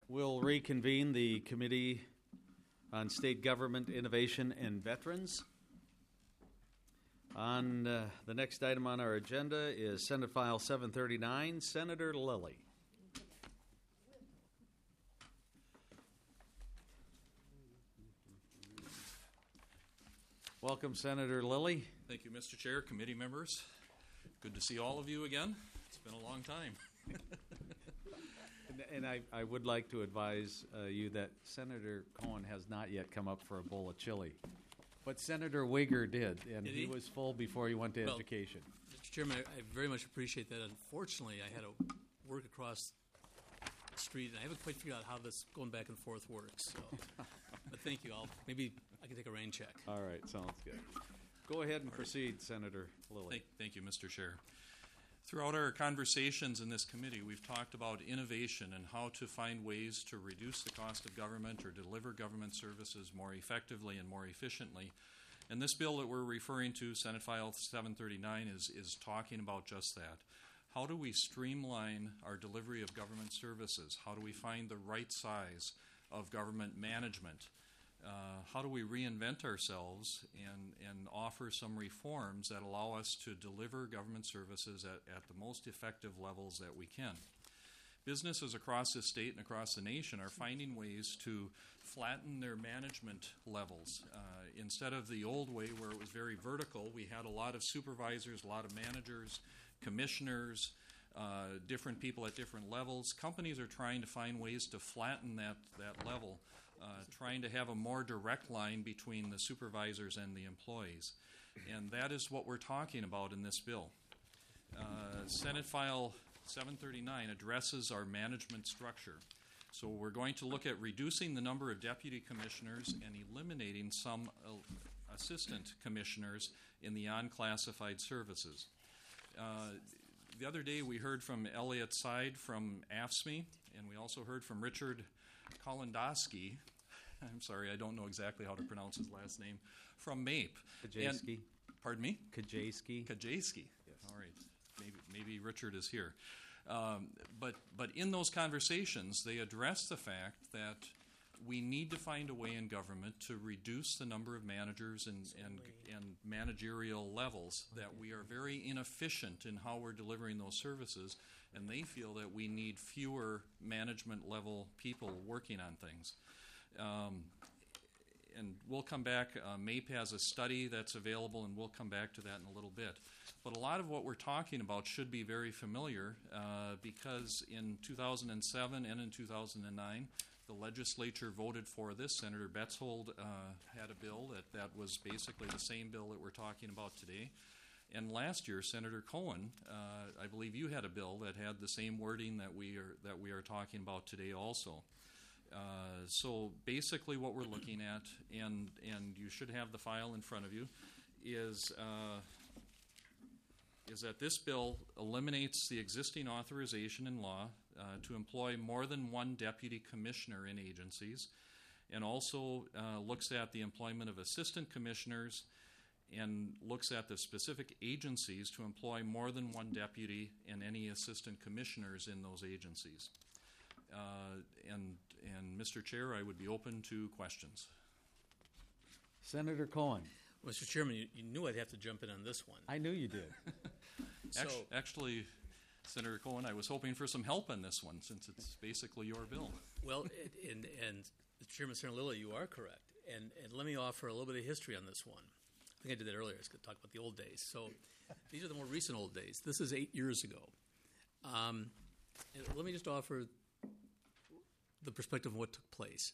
We'll reconvene the Committee on State Government Innovation and Veterans. On the next item on our agenda is Senate File 739, Senator Lilly. Welcome, Senator Lilly. Thank you, Mr. Chair, committee members. Good to see all of you again. It's been a long time. And I would like to advise you that Senator Cohen has not yet come up for a bowl of chili. But Senator Wigger did, and he was full before he went to education. Mr. Chairman, I very much appreciate that. Unfortunately, I had to work across the street, and I haven't quite figured out how this going back and forth works. So. But thank you. Maybe I can take a rain check. All right, sounds good. Go ahead and proceed, Senator Lilly. Thank you, Mr. Chair. Throughout our conversations in this committee, we've talked about innovation and how to find ways to reduce the cost of government or deliver government services more effectively and more efficiently. And this bill that we're referring to, Senate File 739, is talking about just that. How do we streamline our delivery of government services? How do we find the right size of government management? How do we reinvent ourselves and offer some reforms that allow us to deliver government services at the most effective levels that we can? Businesses across the state and across the nation are finding ways to flatten their management levels. Instead of the old way where it was very vertical, we had a lot of supervisors, a lot of managers, commissioners, different people at different levels. Companies are trying to find ways to flatten that level, trying to have a more direct line between the supervisors and the employees. And that is what we're talking about in this bill. Senate File 739 addresses our management structure. So we're going to look at reducing the number of deputy commissioners and eliminating some assistant commissioners in the unclassified services. The other day we heard from Elliot Seid from AFSCME, and we also heard from Richard Kolendowski. I'm sorry, I don't know exactly how to pronounce his last name, from MAPE. Kajewski. Pardon me? Kajewski. Kajewski. Yes. All right. Maybe Richard is here. But in those conversations, they address the fact that we need to find a way in government to reduce the number of managers and managerial levels, that we are very inefficient in how we're delivering those services, and they feel that we need fewer management level people working on things. And we'll come back. MAPE has a study that's available, and we'll come back to that in a little bit. But a lot of what we're talking about should be very familiar because in 2007 and in 2009, the legislature voted for this. Senator Betzold had a bill that was basically the same bill that we're talking about today. And last year, Senator Cohen, I believe you had a bill that had the same wording that we are talking about today also. So basically what we're looking at, and you should have the file in front of you, is that this bill eliminates the existing authorization in law to employ more than one deputy commissioner in agencies, and also looks at the employment of assistant commissioners and looks at the specific agencies to employ more than one deputy and any assistant commissioners in those agencies. And Mr. Chair, I would be open to questions. Senator Cohen. Mr. Chairman, you knew I'd have to jump in on this one. I knew you did. Actually, Senator Cohen, I was hoping for some help on this one since it's basically your bill. Well, and Mr. Chairman, Senator Lilly, you are correct. And let me offer a little bit of history on this one. I think I did that earlier. I was going to talk about the old days. So these are the more recent old days. This is 8 years ago. And let me just offer the perspective of what took place.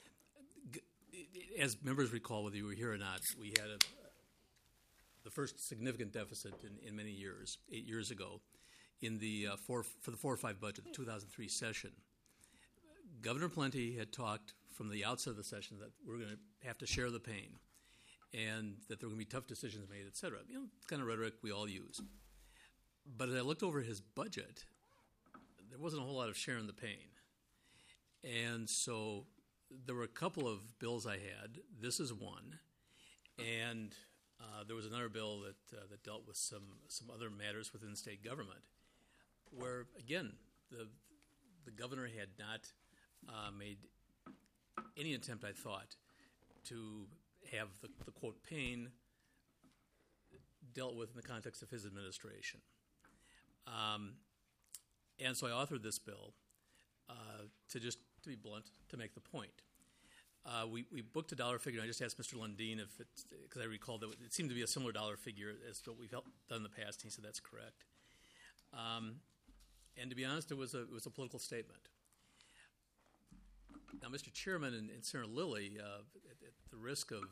As members recall, whether you were here or not, we had the first significant deficit in many years, 8 years ago, in the for the 4-5 budget, the 2003 session. Governor Plenty had talked from the outset of the session that we're going to have to share the pain and that there were going to be tough decisions made, et cetera. You know, kind of rhetoric we all use. But as I looked over his budget, there wasn't a whole lot of sharing the pain. And so there were a couple of bills I had. This is one. And there was another bill that dealt with some other matters within state government where, again, the governor had not any attempt, I thought, to have the quote pain dealt with in the context of his administration. And so I authored this bill to be blunt, to make the point. We booked a dollar figure, and I just asked Mr. Lundin if it's, because I recalled that it seemed to be a similar dollar figure as to what we've done in the past. He said that's correct. And to be honest, it was a political statement. Now, Mr. Chairman and Senator Lilly, at the risk of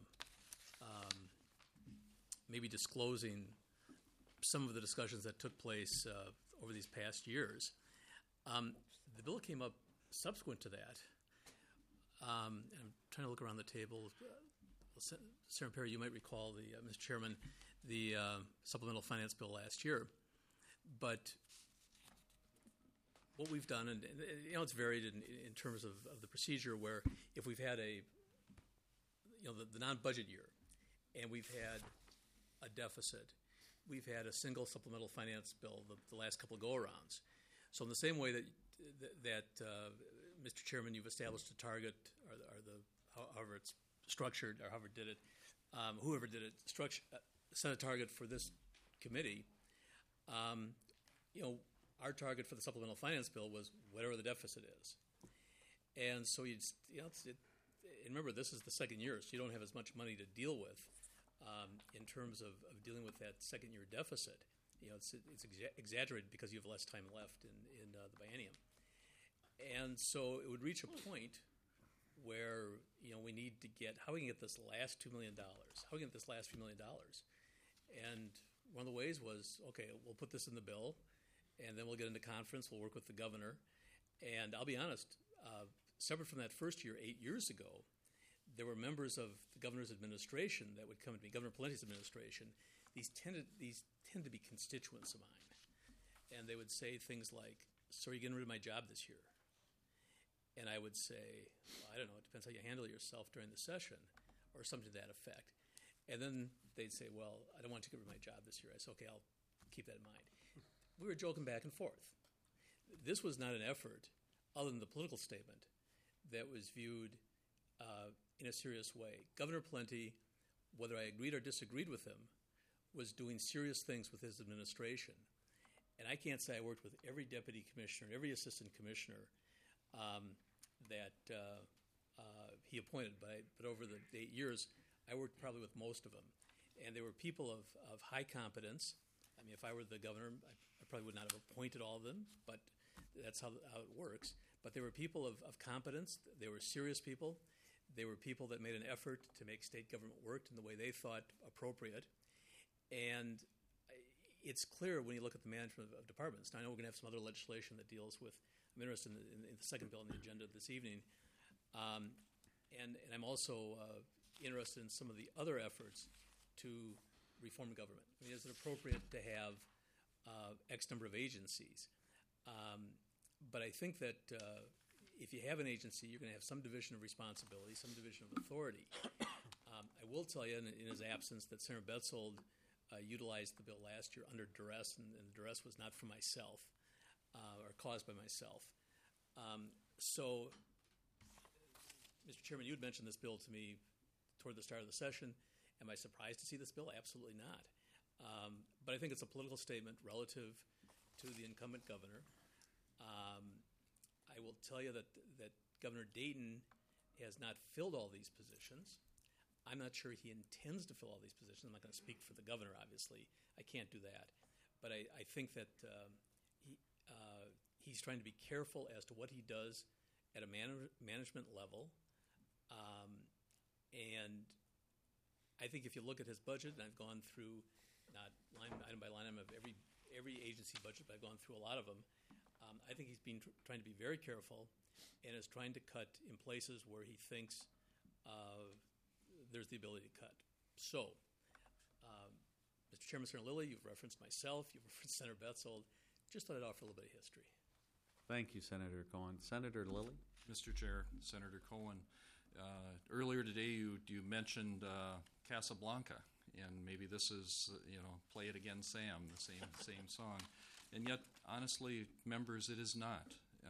maybe disclosing some of the discussions that took place over these past years, the bill came up subsequent to that. I'm trying to look around the table. Senator Perry, you might recall, Mr. Chairman, the supplemental finance bill last year. But what we've done, and it's varied in terms of the procedure, where if we've had the non-budget year, and we've had a deficit, we've had a single supplemental finance bill the last couple of go-arounds. So in the same way that Mr. Chairman, you've established a target, however it's structured, or however did it, whoever did it, set a target for this committee. Our target for the supplemental finance bill was whatever the deficit is. And so and remember, this is the second year, so you don't have as much money to deal with in terms of dealing with that second year deficit. It's exaggerated because you have less time left in the biennium. And so it would reach a point where we need to how we can get this last $2 million, how we can get this last few $1 million. And one of the ways was, okay, we'll put this in the bill, and then we'll get into conference, we'll work with the governor. And I'll be honest, separate from that first year, 8 years ago, there were members of the governor's administration that would come to me, Governor Palente's administration. These tend to be constituents of mine. And they would say things like, so are you getting rid of my job this year? And I would say, well, I don't know, it depends how you handle yourself during the session, or something to that effect. And then they'd say, well, I don't want you to get rid of my job this year. I said, okay, I'll keep that in mind. We were joking back and forth. This was not an effort, other than the political statement, that was viewed in a serious way. Governor Palente, whether I agreed or disagreed with him, was doing serious things with his administration. And I can't say I worked with every deputy commissioner, every assistant commissioner that he appointed, but over the 8 years, I worked probably with most of them. And they were people of high competence. I mean, if I were the governor, I probably would not have appointed all of them, but that's how it works. But they were people of competence. They were serious people. They were people that made an effort to make state government work in the way they thought appropriate. And it's clear when you look at the management of departments. Now, I know we're going to have some other legislation that deals with, I'm interested in the second bill on the agenda this evening. And I'm also interested in some of the other efforts to reform government. I mean, is it appropriate to have X number of agencies? But I think that if you have an agency, you're going to have some division of responsibility, some division of authority. I will tell you, in his absence, that Senator Betzold utilized the bill last year under duress, and the duress was not from myself or caused by myself. So, Mr. Chairman, you had mentioned this bill to me toward the start of the session. Am I surprised to see this bill? Absolutely not. But I think it's a political statement relative to the incumbent governor. I will tell you that Governor Dayton has not filled all these positions. I'm not sure he intends to fill all these positions. I'm not going to speak for the governor, obviously. I can't do that. But I think that he's trying to be careful as to what he does at a management level. And I think if you look at his budget, and I've gone through, not item by line item of every agency budget, but I've gone through a lot of them, I think he's been trying to be very careful and is trying to cut in places where he thinks there's the ability to cut. So, Mr. Chairman, Senator Lilly, you've referenced myself, you've referenced Senator Betzold. Just thought I'd offer a little bit of history. Thank you, Senator Cohen. Senator Lilly? Mr. Chair, Senator Cohen, earlier today you mentioned Casablanca, and maybe this is, Play It Again, Sam, the same song. And yet, honestly, members, it is not.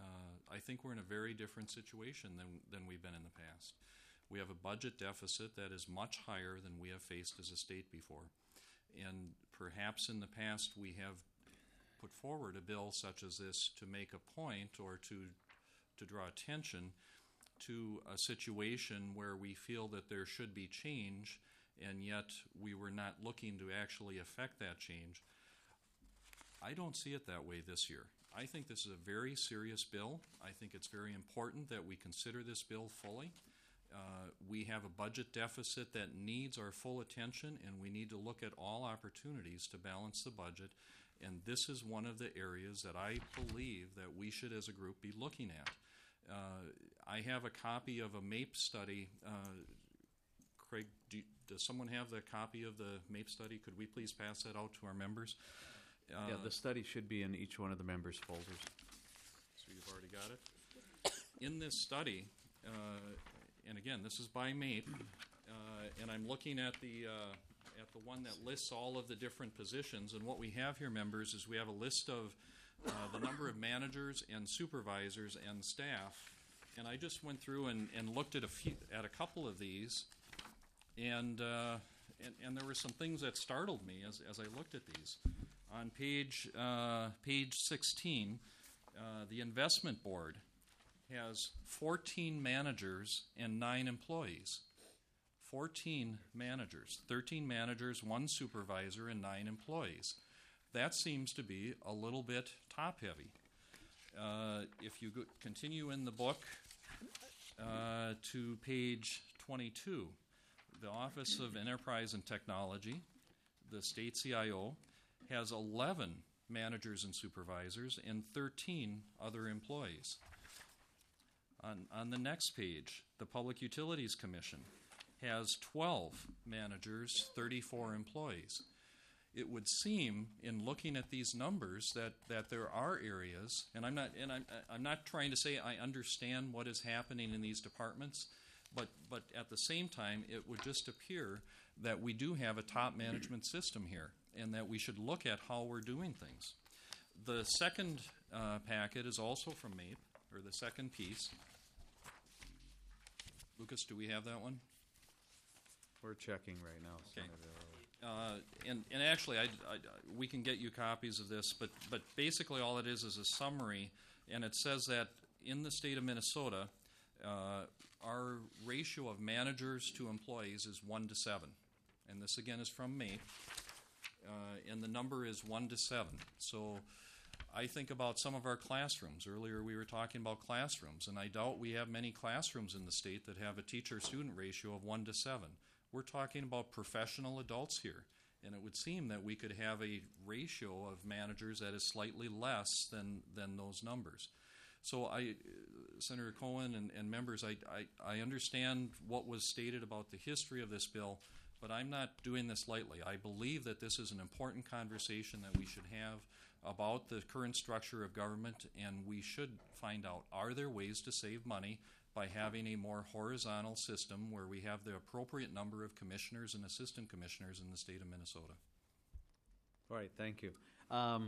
I think we're in a very different situation than we've been in the past. We have a budget deficit that is much higher than we have faced as a state before. And perhaps in the past we have put forward a bill such as this to make a point or to draw attention to a situation where we feel that there should be change, and yet we were not looking to actually affect that change. I don't see it that way this year. I think this is a very serious bill. I think it's very important that we consider this bill fully. We have a budget deficit that needs our full attention, and we need to look at all opportunities to balance the budget. And this is one of the areas that I believe that we should as a group be looking at. I have a copy of a MAPE study. Craig, does someone have the copy of the MAPE study? Could we please pass that out to our members? Yeah, the study should be in each one of the members' folders. So you've already got it? In this study, and again, this is by MAPE, and I'm looking at the one that lists all of the different positions. And what we have here, members, is we have a list of the number of managers and supervisors and staff. And I just went through and looked at a couple of these, and there were some things that startled me as I looked at these. On page 16, the investment board has 14 managers and 9 employees. 14 managers, 13 managers, 1 supervisor, and 9 employees. That seems to be a little bit top-heavy. If you continue in the book to page 22, the Office of Enterprise and Technology, the state CIO, has 11 managers and supervisors and 13 other employees. On the next page, the Public Utilities Commission has 12 managers, 34 employees. It would seem, in looking at these numbers, that there are areas, and I'm not trying to say I understand what is happening in these departments, but at the same time, it would just appear that we do have a top management system here, and that we should look at how we're doing things. The second packet is also from MAPE, or the second piece. Lucas, do we have that one? We're checking right now, Okay. Senator. And actually, we can get you copies of this, but basically all it is a summary, and it says that in the state of Minnesota, our ratio of managers to employees is 1-7. And this, again, is from MAPE, and the number is 1-7. So I think about some of our classrooms. Earlier we were talking about classrooms, and I doubt we have many classrooms in the state that have a teacher-student ratio of 1-7. We're talking about professional adults here, and it would seem that we could have a ratio of managers that is slightly less than those numbers. So Senator Cohen and members, I understand what was stated about the history of this bill, but I'm not doing this lightly. I believe that this is an important conversation that we should have about the current structure of government, and we should find out, are there ways to save money by having a more horizontal system where we have the appropriate number of commissioners and assistant commissioners in the state of Minnesota? All right, thank you. I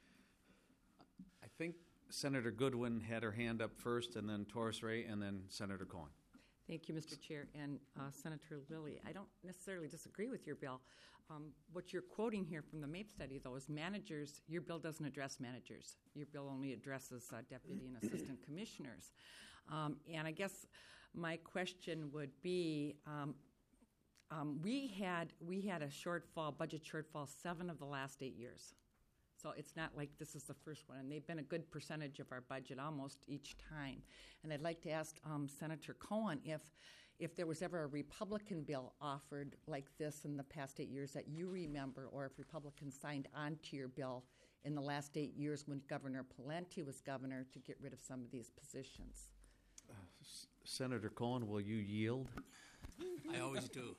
think Senator Goodwin had her hand up first, and then Taurus Ray, and then Senator Cohen. Thank you, Mr. Chair. And Senator Lilly, I don't necessarily disagree with your bill. What you're quoting here from the MAPE study, though, is managers. Your bill doesn't address managers. Your bill only addresses deputy and assistant commissioners. And I guess my question would be, we had a shortfall, budget shortfall, 7 of the last 8 years. So it's not like this is the first one, and they've been a good percentage of our budget almost each time. And I'd like to ask Senator Cohen if there was ever a Republican bill offered like this in the past 8 years that you remember, or if Republicans signed on to your bill in the last 8 years when Governor Pawlenty was governor to get rid of some of these positions. Senator Cohen, will you yield? I always do.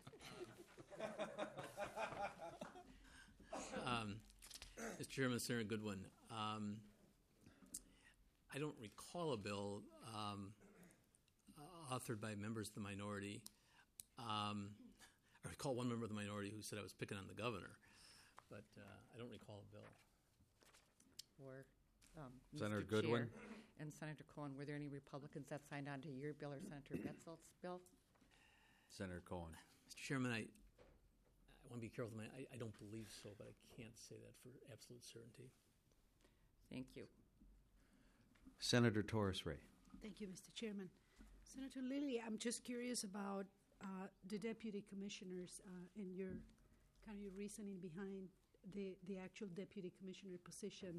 Mr. Chairman, Senator Goodwin, I don't recall a bill authored by members of the minority. I recall one member of the minority who said I was picking on the governor, but I don't recall a bill. Or Senator Mr. Goodwin? Chair and Senator Cohen, were there any Republicans that signed on to your bill or Senator Betzel's bill? Senator Cohen. Mr. Chairman, I want to be careful. I don't believe so, but I can't say that for absolute certainty. Thank you. Senator Torres Ray. Thank you, Mr. Chairman. Senator Lilly, I'm just curious about the deputy commissioners and your reasoning behind the actual deputy commissioner position.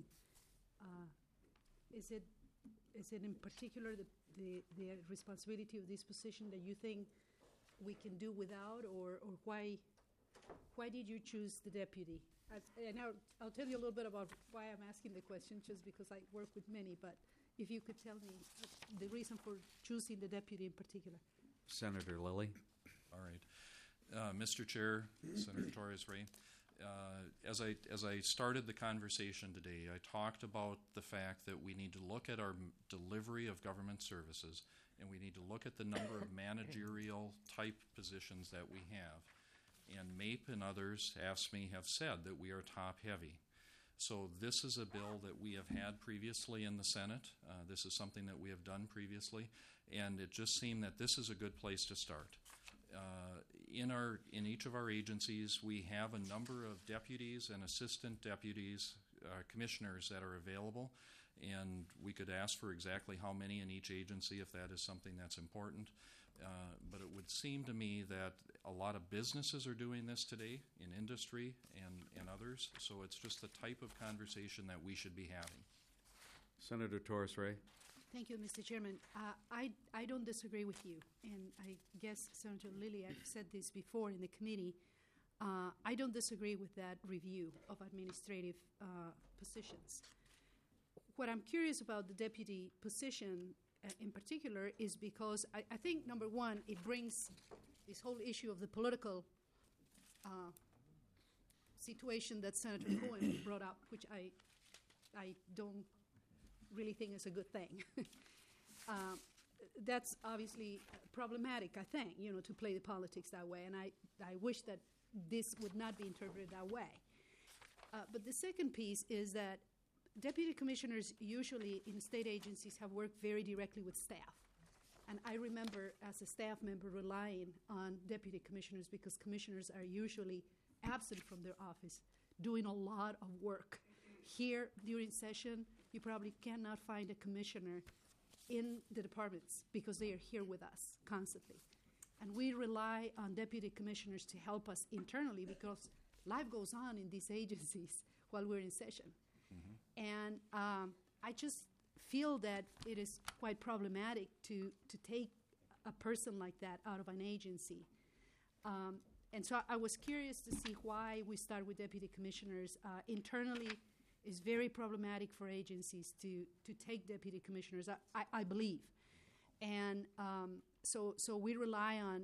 Is it in particular the responsibility of this position that you think we can do without, or why did you choose the deputy? And I'll tell you a little bit about why I'm asking the question, just because I work with many, but if you could tell me the reason for choosing the deputy in particular. Senator Lilly. All right. Mr. Chair, Senator Torres Ray, as I started the conversation today, I talked about the fact that we need to look at our delivery of government services, and we need to look at the number of managerial type positions that we have. And MAPE and others, AFSCME, have said that we are top heavy. So this is a bill that we have had previously in the Senate. This is something that we have done previously, and it just seemed that this is a good place to start. In each of our agencies, we have a number of deputies and assistant deputies, commissioners that are available, and we could ask for exactly how many in each agency if that is something that's important. But it would seem to me that a lot of businesses are doing this today in industry and others, so it's just the type of conversation that we should be having. Senator Torres Ray. Thank you, Mr. Chairman. I don't disagree with you, and I guess, Senator Lilly, I've said this before in the committee. I don't disagree with that review of administrative positions. What I'm curious about the deputy position in particular is because I think, number one, it brings this whole issue of the political situation that Senator Cohen brought up, which I don't really think is a good thing. That's obviously problematic, I think, to play the politics that way, and I wish that this would not be interpreted that way. But the second piece is that deputy commissioners usually in state agencies have worked very directly with staff. And I remember as a staff member relying on deputy commissioners because commissioners are usually absent from their office doing a lot of work. Here during session, you probably cannot find a commissioner in the departments because they are here with us constantly. And we rely on deputy commissioners to help us internally because life goes on in these agencies while we're in session. And I just feel that it is quite problematic to take a person like that out of an agency. And so I was curious to see why we start with deputy commissioners. Internally, it's very problematic for agencies to take deputy commissioners, I believe. And so we rely on,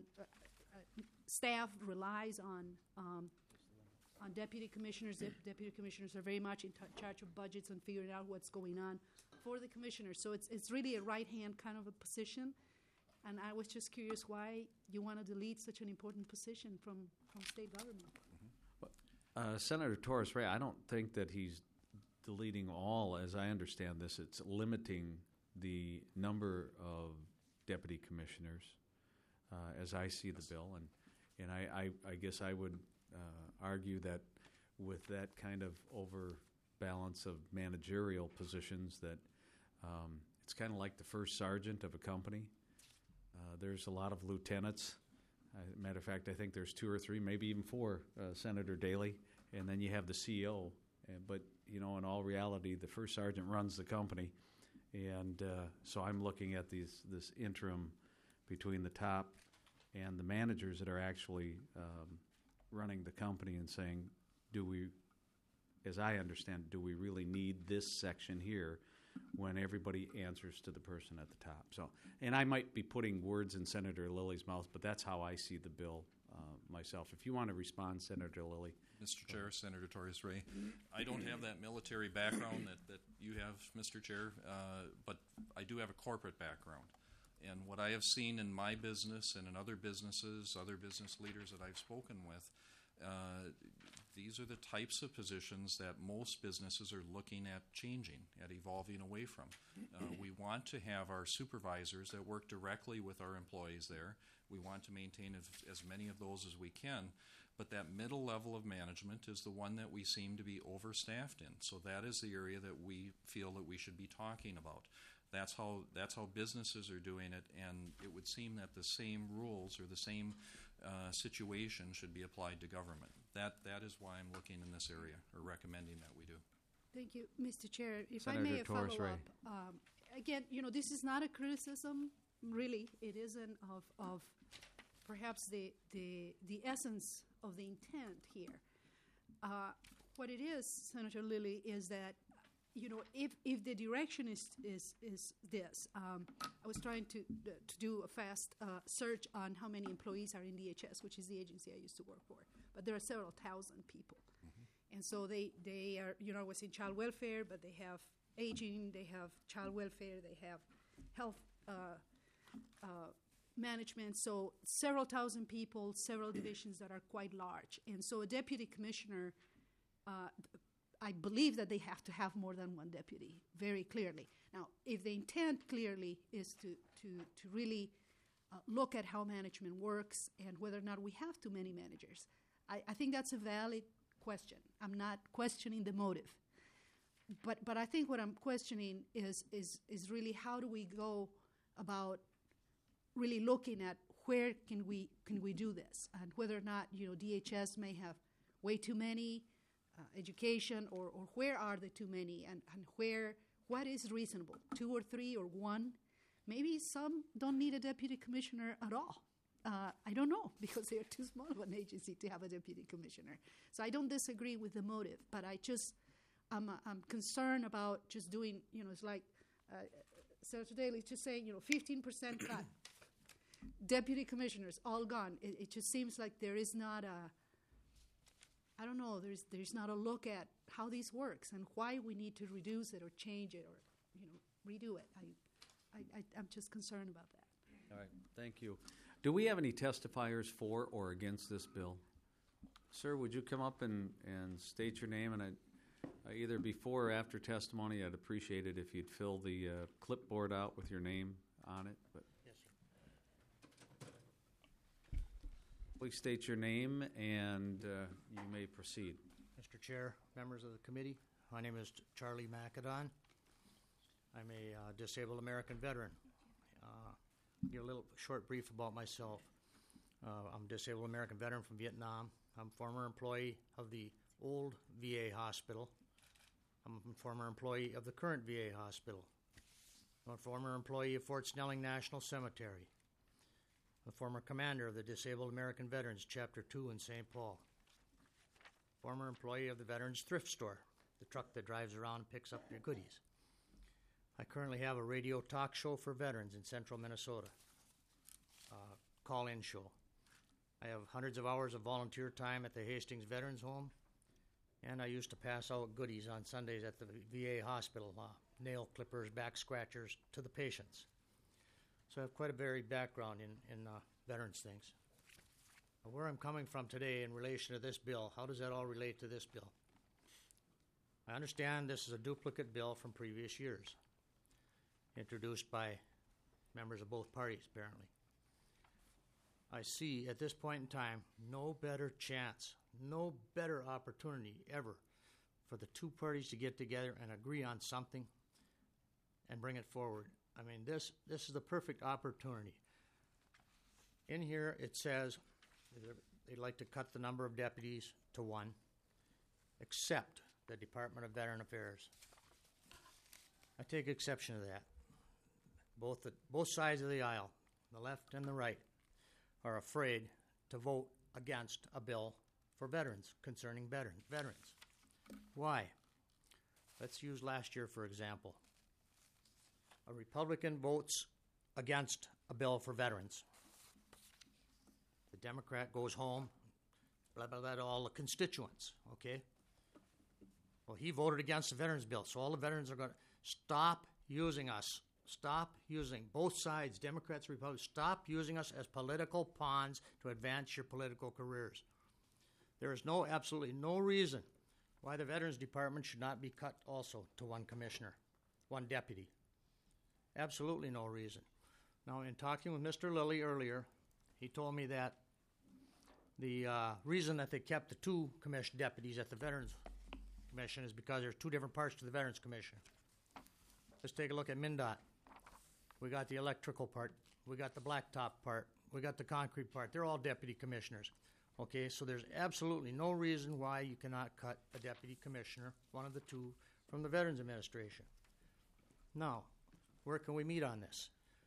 staff relies on deputy commissioners. Deputy commissioners are very much in charge of budgets and figuring out what's going on for the commissioners. So it's really a right-hand kind of a position. And I was just curious why you want to delete such an important position from state government. Senator Torres Ray, I don't think that he's deleting all, as I understand this. It's limiting the number of deputy commissioners, as I see the bill. And I guess I would argue that with that kind of overbalance of managerial positions that it's kind of like the first sergeant of a company. There's a lot of lieutenants. Matter of fact, I think there's 2 or 3, maybe even 4, Senator Daley, and then you have the CEO. But, in all reality, the first sergeant runs the company. And so I'm looking at this interim between the top and the managers that are actually running the company and saying, as I understand, do we really need this section here when everybody answers to the person at the top? So, and I might be putting words in Senator Lilly's mouth, but that's how I see the bill myself. If you want to respond, Senator Lilly. Mr. Chair, Senator Torres Ray, I don't have that military background that you have, Mr. Chair, but I do have a corporate background. And what I have seen in my business and in other businesses, other business leaders that I've spoken with, these are the types of positions that most businesses are looking at changing, at evolving away from. We want to have our supervisors that work directly with our employees there. We want to maintain as many of those as we can, but that middle level of management is the one that we seem to be overstaffed in. So that is the area that we feel that we should be talking about. That's how businesses are doing it, and it would seem that the same rules or the same situation should be applied to government. That is why I'm looking in this area, or recommending that we do. Thank you, Mr. Chair. If Senator I may follow Torres-Ray. up, again, this is not a criticism, really. It isn't of perhaps the essence of the intent here. What it is, Senator Lilly, is that if the direction is this, I was trying to do a fast search on how many employees are in DHS, which is the agency I used to work for, but there are several thousand people. And so they are, I was in child welfare, but they have aging, they have child welfare, they have health management. So several thousand people, several divisions that are quite large. And so a deputy commissioner, I believe that they have to have more than one deputy, very clearly. Now, if the intent clearly is to really look at how management works and whether or not we have too many managers, I think that's a valid question. I'm not questioning the motive. But I think what I'm questioning is really how do we go about really looking at where can we do this, and whether or not DHS may have way too many, education, or where are the too many, and what is reasonable, 2 or 3 or 1? Maybe some don't need a deputy commissioner at all. I don't know, because they are too small of an agency to have a deputy commissioner. So I don't disagree with the motive, but I'm concerned about just doing, it's like Senator Daly just saying, 15% cut. Deputy commissioners all gone. It just seems like there is not I don't know, there's not a look at how this works and why we need to reduce it or change it or redo it. I'm just concerned about that. All right, thank you. Do we have any testifiers for or against this bill? Sir, would you come up and state your name? And either before or after testimony, I'd appreciate it if you'd fill the clipboard out with your name on it. But Yes, sir. please state your name and you may proceed. Mr. Chair, members of the committee, my name is Charlie Macadon. I'm a disabled American veteran. Give a little short brief about myself. I'm a disabled American veteran from Vietnam. I'm a former employee of the old VA hospital. I'm a former employee of the current VA hospital. I'm a former employee of Fort Snelling National Cemetery. I'm a former commander of the Disabled American Veterans, Chapter 2 in St. Paul. Former employee of the Veterans Thrift Store, the truck that drives around and picks up your goodies. I currently have a radio talk show for veterans in central Minnesota, call-in show. I have hundreds of hours of volunteer time at the Hastings Veterans Home, and I used to pass out goodies on Sundays at the VA hospital, nail clippers, back scratchers to the patients. So I have quite a varied background in veterans things. Where I'm coming from today in relation to this bill, how does that all relate to this bill? I understand this is a duplicate bill from previous years, introduced by members of both parties, apparently. I see at this point in time no better chance, no better opportunity ever for the two parties to get together and agree on something and bring it forward. I mean, this is the perfect opportunity. In here it says they'd like to cut the number of deputies to 1, except the Department of Veteran Affairs. I take exception to that. Both sides of the aisle, the left and the right, are afraid to vote against a bill for veterans, concerning veterans. Why? Let's use last year, for example. A Republican votes against a bill for veterans. The Democrat goes home, blah, blah, blah, to all the constituents, okay? Well, he voted against the veterans bill, so all the veterans are going to stop using us. Stop using both sides, Democrats, Republicans, stop using us as political pawns to advance your political careers. There is absolutely no reason why the Veterans Department should not be cut also to one commissioner, one deputy. Absolutely no reason. Now, in talking with Mr. Lilly earlier, he told me that the reason that they kept the two deputies at the Veterans Commission is because there's two different parts to the Veterans Commission. Let's take a look at MnDOT. We got the electrical part. We got the blacktop part. We got the concrete part. They're all deputy commissioners. Okay, so there's absolutely no reason why you cannot cut a deputy commissioner, one of the two, from the Veterans Administration. Now, where can we meet on this?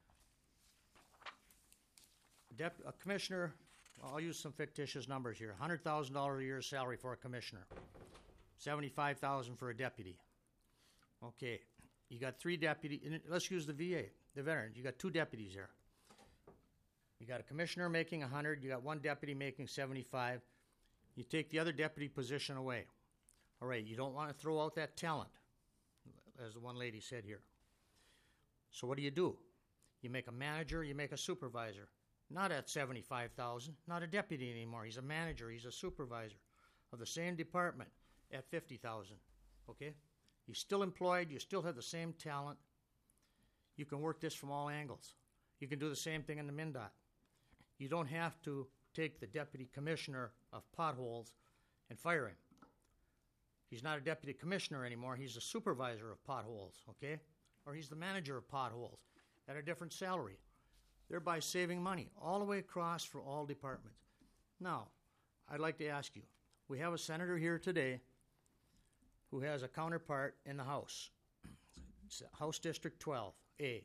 A commissioner, I'll use some fictitious numbers here. $100,000 a year salary for a commissioner. $75,000 for a deputy. Okay, you got three deputies. Let's use the VA, the veterans. You got two deputies there. You got a commissioner making 100. You got one deputy making 75. You take the other deputy position away. All right, you don't want to throw out that talent, as the one lady said here. So what do? You make a manager, you make a supervisor. Not at $75,000, not a deputy anymore. He's a manager, he's a supervisor of the same department at $50,000. Okay? He's still employed, you still have the same talent. You can work this from all angles. You can do the same thing in the MnDOT. You don't have to take the deputy commissioner of potholes and fire him. He's not a deputy commissioner anymore, he's a supervisor of potholes, okay? Or he's the manager of potholes at a different salary, thereby saving money all the way across for all departments. Now, I'd like to ask you, we have a senator here today who has a counterpart in the House, House District 12A.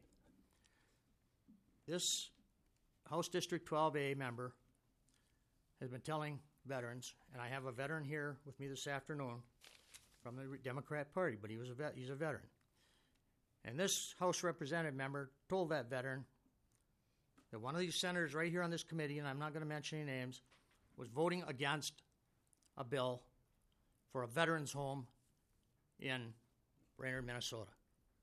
This House District 12A member has been telling veterans, and I have a veteran here with me this afternoon from the Democrat Party, but he's a veteran. And this House representative member told that veteran that one of these senators right here on this committee, and I'm not going to mention any names, was voting against a bill for a veterans home in Brainerd, Minnesota.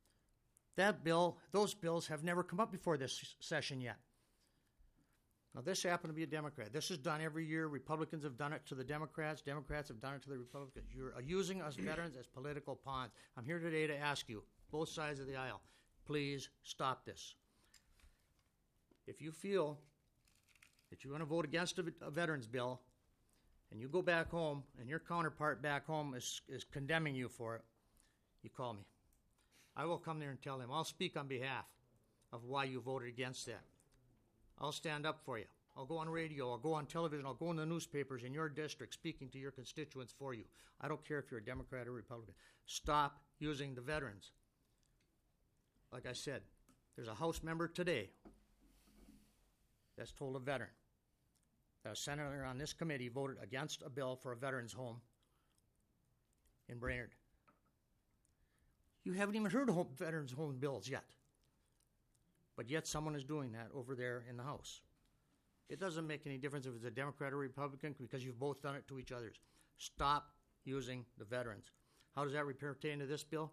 Those bills have never come up before this session yet. Now, this happened to be a Democrat. This is done every year. Republicans have done it to the Democrats. Democrats have done it to the Republicans. You're using us veterans as political pawns. I'm here today to ask you, both sides of the aisle, please stop this. If you feel that you want to vote against a veterans bill and you go back home and your counterpart back home is condemning you for it, you call me. I will come there and tell him. I'll speak on behalf of why you voted against that. I'll stand up for you. I'll go on radio. I'll go on television. I'll go in the newspapers in your district speaking to your constituents for you. I don't care if you're a Democrat or Republican. Stop using the veterans. Like I said, there's a House member today that's told a veteran that a senator on this committee voted against a bill for a veterans home in Brainerd. You haven't even heard of veterans home bills yet. But yet someone is doing that over there in the House. It doesn't make any difference if it's a Democrat or Republican because you've both done it to each other. Stop using the veterans. How does that pertain to this bill?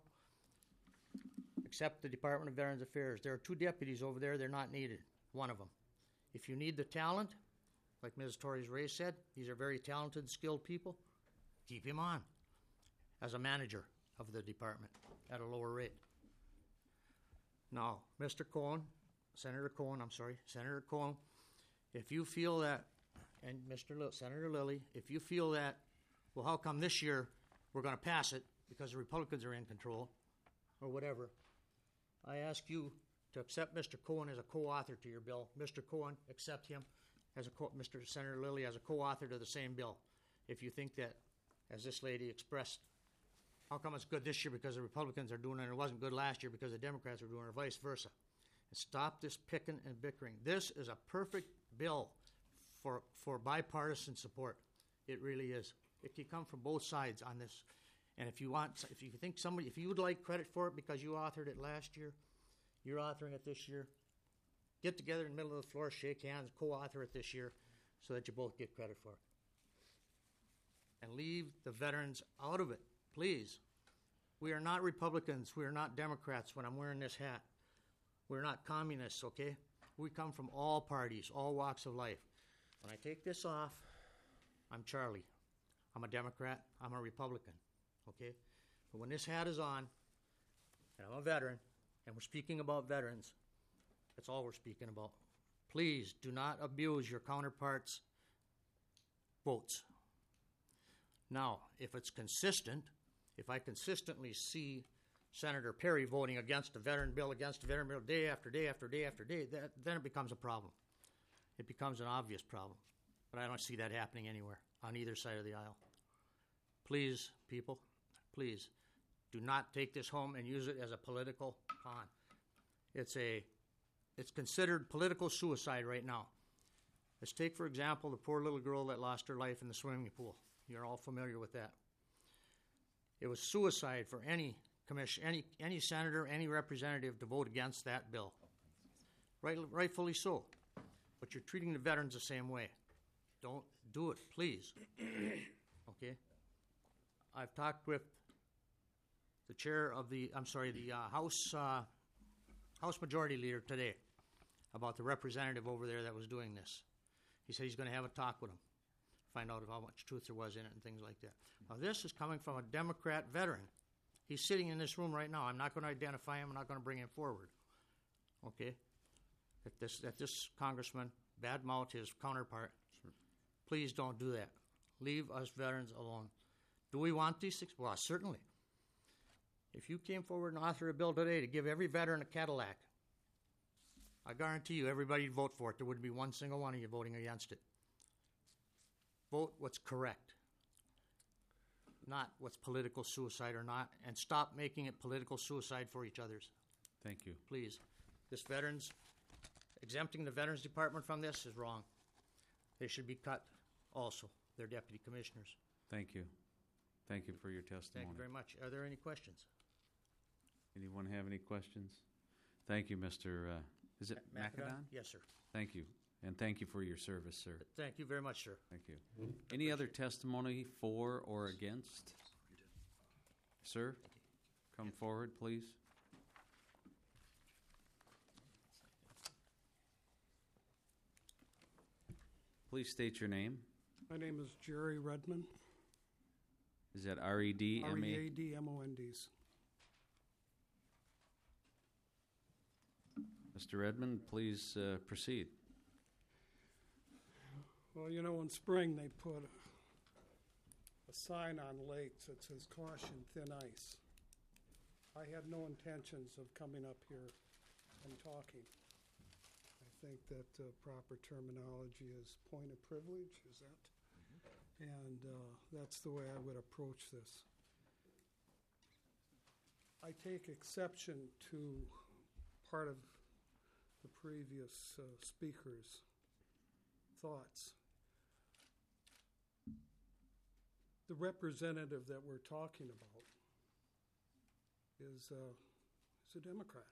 Except the Department of Veterans Affairs. There are two deputies over there. They're not needed. One of them. If you need the talent, like Ms. Torres-Ray said, these are very talented, skilled people, keep him on as a manager of the department at a lower rate. Now, Senator Cohen, if you feel that, and Senator Lilly, if you feel that, well, how come this year we're going to pass it because the Republicans are in control or whatever, I ask you to accept Mr. Cohen as a co-author to your bill. Mr. Cohen, accept him as Senator Lilly as a co-author to the same bill. If you think that, as this lady expressed, how come it's good this year because the Republicans are doing it and it wasn't good last year because the Democrats are doing it, or vice versa. And stop this picking and bickering. This is a perfect bill for bipartisan support. It really is. It can come from both sides on this. And if you would like credit for it because you authored it last year, you're authoring it this year, get together in the middle of the floor, shake hands, co-author it this year so that you both get credit for it. And leave the veterans out of it, please. We are not Republicans. We are not Democrats when I'm wearing this hat. We're not communists, okay? We come from all parties, all walks of life. When I take this off, I'm Charlie. I'm a Democrat, I'm a Republican, okay? But when this hat is on, and I'm a veteran, and we're speaking about veterans, that's all we're speaking about. Please do not abuse your counterparts' votes. Now, if it's consistent, if I consistently see Senator Perry voting against the veteran bill, day after day after day after day, then it becomes a problem. It becomes an obvious problem. But I don't see that happening anywhere on either side of the aisle. Please, people, please, do not take this home and use it as a political pawn. It's considered political suicide right now. Let's take, for example, the poor little girl that lost her life in the swimming pool. You're all familiar with that. It was suicide for any commission, any senator, any representative to vote against that bill. Rightfully so. But you're treating the veterans the same way. Don't do it, please. Okay? I've talked with the chair of the House Majority Leader today about the representative over there that was doing this. He said he's going to have a talk with him, find out how much truth there was in it and things like that. Now, this is coming from a Democrat veteran. He's sitting in this room right now. I'm not going to identify him. I'm not going to bring him forward. Okay? That this congressman badmouthed his counterpart. Sure. Please don't do that. Leave us veterans alone. Do we want these things? Well, certainly. If you came forward and authored a bill today to give every veteran a Cadillac, I guarantee you everybody would vote for it. There wouldn't be one single one of you voting against it. Vote what's correct, not what's political suicide or not, and stop making it political suicide for each other's. Thank you. Please. Exempting the Veterans Department from this is wrong. They should be cut also, their deputy commissioners. Thank you. Thank you for your testimony. Thank you very much. Are there any questions? Anyone have any questions? Thank you, Mr. Is it Macadon? Yes, sir. Thank you. And thank you for your service, sir. Thank you very much, sir. Thank you. Any other testimony for or against? Sir, come forward, please. Please state your name. My name is Jerry Redmond. Is that R-E-D-M-A? R-E-A-D-M-O-N-D's. Mr. Redmond, please proceed. Well, you know, in spring they put a sign on lakes that says "Caution, thin ice." I had no intentions of coming up here and talking. I think that proper terminology is point of privilege, is that? And that's the way I would approach this. I take exception to part of the previous speaker's thoughts. The representative that we're talking about is a Democrat.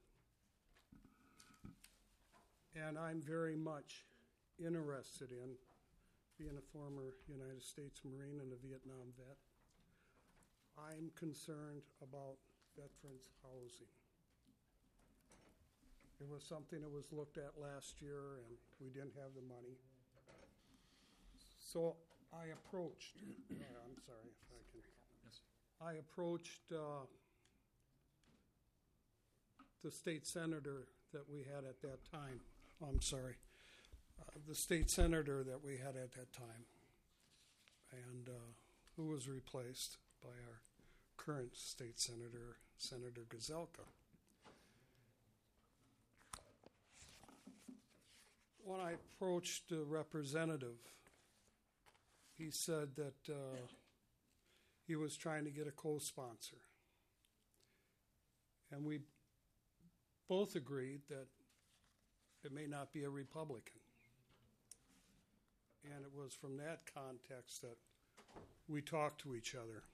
And I'm very much interested in, being a former United States Marine and a Vietnam vet, I'm concerned about veterans' housing. It was something that was looked at last year, and we didn't have the money. So I approached, I'm sorry if I can. Yes. I approached the state senator that we had at that time. The state senator that we had at that time, and who was replaced by our current state senator, Senator Gazelka. When I approached the representative, he said that he was trying to get a co-sponsor. And we both agreed that it may not be a Republican. And it was from that context that we talked to each other.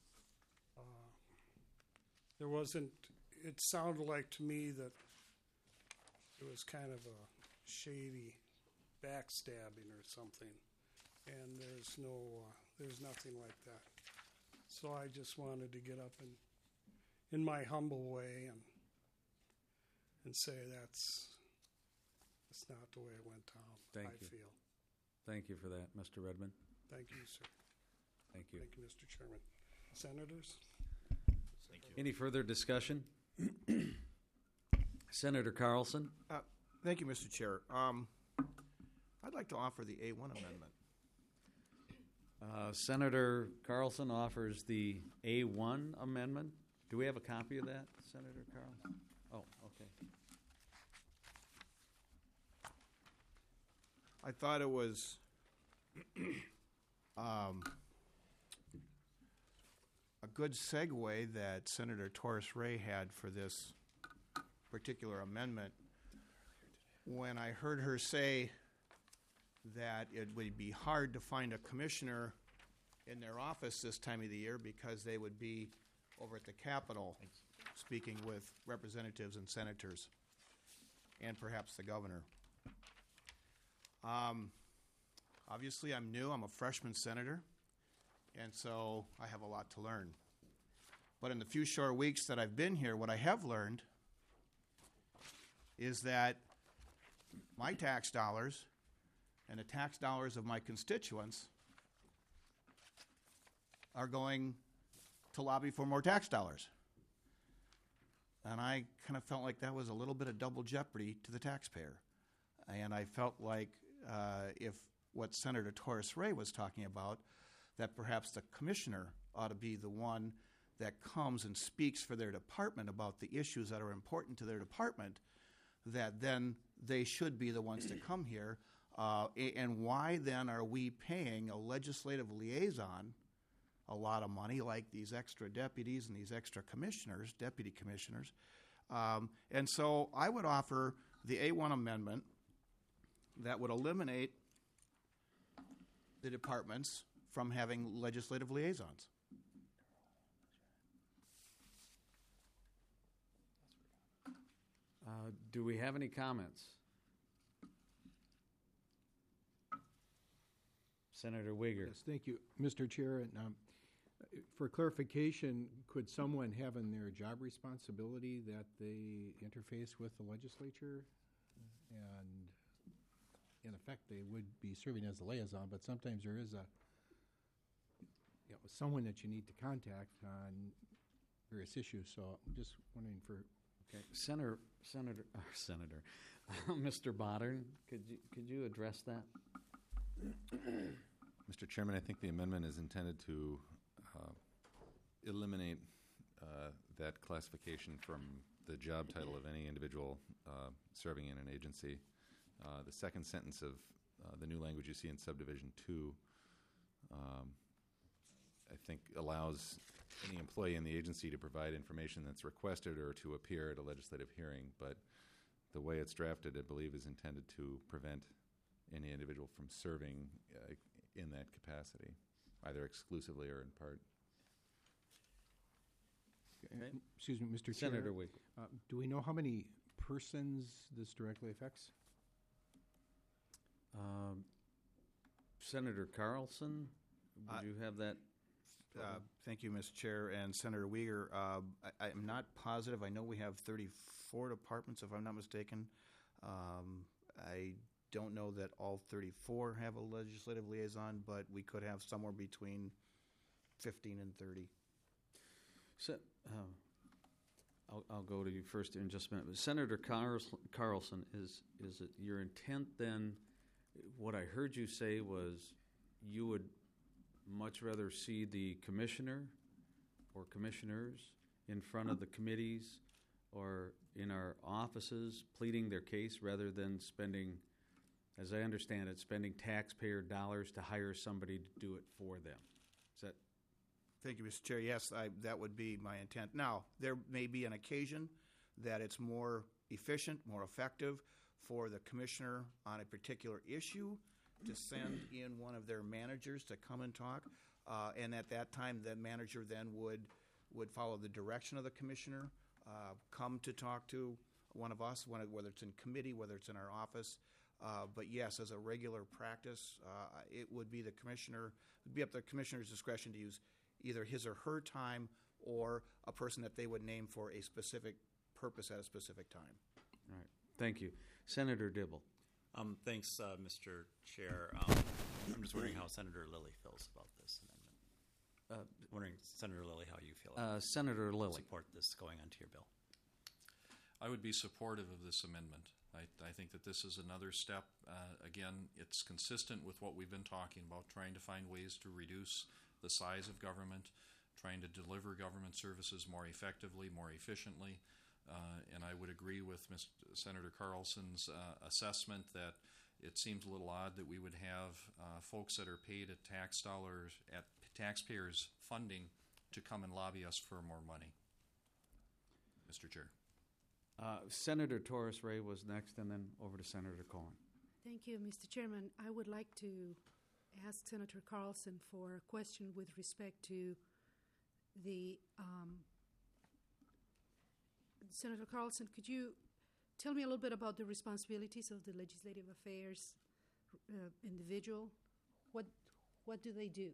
It sounded like to me that it was kind of a shady backstabbing or something. And there's nothing like that. So I just wanted to get up in my humble way and say that's not the way it went down. Thank you. I feel. Thank you for that, Mr. Redmond. Thank you, sir. Thank you. Thank you, Mr. Chairman. Senators? Any further discussion? Senator Carlson? Thank you, Mr. Chair. I'd like to offer the A1 amendment. Senator Carlson offers the A1 amendment. Do we have a copy of that, Senator Carlson? Oh, okay. I thought it was a good segue that Senator Torres Ray had for this particular amendment when I heard her say that it would be hard to find a commissioner in their office this time of the year because they would be over at the Capitol speaking with representatives and senators and perhaps the governor. Obviously, I'm new. I'm a freshman senator, and so I have a lot to learn. But in the few short weeks that I've been here, what I have learned is that my tax dollars and the tax dollars of my constituents are going to lobby for more tax dollars. And I kind of felt like that was a little bit of double jeopardy to the taxpayer. And I felt like if what Senator Torres Ray was talking about, that perhaps the commissioner ought to be the one that comes and speaks for their department about the issues that are important to their department, that then they should be the ones to come here. And why then are we paying a legislative liaison a lot of money, like these extra deputies and these extra commissioners, deputy commissioners? And so I would offer the A1 amendment that would eliminate the departments from having legislative liaisons. Do we have any comments? Senator Uyghur. Yes, thank you, Mr. Chair. And for clarification, could someone have in their job responsibility that they interface with the legislature? And in effect, they would be serving as a liaison, but sometimes there is someone that you need to contact on various issues. So I'm just wondering for. Okay, Senator, Mr. Bodern, could you address that? Mr. Chairman, I think the amendment is intended to eliminate that classification from the job title of any individual serving in an agency. The second sentence of the new language you see in subdivision 2, I think, allows any employee in the agency to provide information that's requested or to appear at a legislative hearing, but the way it's drafted, I believe, is intended to prevent any individual from serving in that capacity, either exclusively or in part. Excuse me, Mr. Senator Chair. Uyghur. Do we know how many persons this directly affects? Senator Carlson, would you have that? Thank you, Mr. Chair, and Senator Uyghur. I'm not positive. I know we have 34 departments, if I'm not mistaken. I don't know that all 34 have a legislative liaison, but we could have somewhere between 15 and 30. So, I'll go to you first in just a minute. But Senator Carlson, is it your intent then? What I heard you say was you would much rather see the commissioner or commissioners in front of the committees or in our offices pleading their case rather than spending, as I understand it, spending taxpayer dollars to hire somebody to do it for them. Is that? Thank you, Mr. Chair. Yes, that would be my intent. Now, there may be an occasion that it's more efficient, more effective for the commissioner on a particular issue to send in one of their managers to come and talk. And at that time, the manager then would follow the direction of the commissioner, come to talk to one of us, whether it's in committee, whether it's in our office. But yes, as a regular practice, it would be the commissioner, it would be up to the commissioner's discretion to use either his or her time or a person that they would name for a specific purpose at a specific time. All right. Thank you. Senator Dibble. Thanks, Mr. Chair. I'm just wondering how Senator Lilly feels about this amendment. Wondering, Senator Lilly, how you feel Senator Lilly. support this going onto your bill. I would be supportive of this amendment. I think that this is another step. Again, it's consistent with what we've been talking about, trying to find ways to reduce the size of government, trying to deliver government services more effectively, more efficiently. And I would agree with Senator Carlson's assessment that it seems a little odd that we would have folks that are paid at taxpayers' funding to come and lobby us for more money. Mr. Chair. Senator Torres Ray was next, and then over to Senator Cohen. Thank you, Mr. Chairman. I would like to ask Senator Carlson for a question with respect to the Senator Carlson, could you tell me a little bit about the responsibilities of the Legislative Affairs individual? What do they do?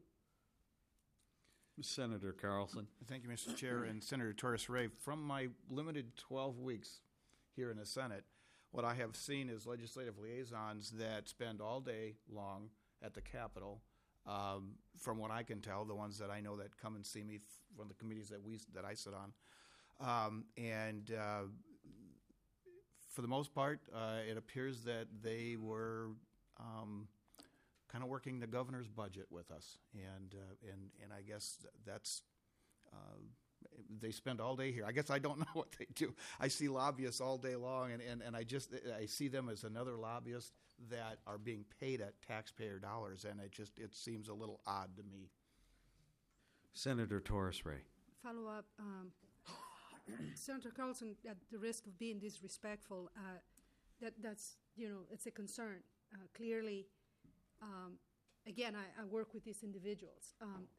Senator Carlson. Thank you, Mr. Chair, and Senator Torres Ray. From my limited 12 weeks here in the Senate, what I have seen is legislative liaisons that spend all day long at the Capitol. From what I can tell, the ones that I know that come and see me from the committees that I sit on, and for the most part, it appears that they were kind of working the governor's budget with us, and I guess that's they spend all day here. I guess I don't know what they do. I see lobbyists all day long, and I see them as another lobbyist that are being paid at taxpayer dollars, and it seems a little odd to me. Senator Torres Ray. Follow up, Senator Carlson. At the risk of being disrespectful, that's it's a concern. Clearly, again, I work with these individuals.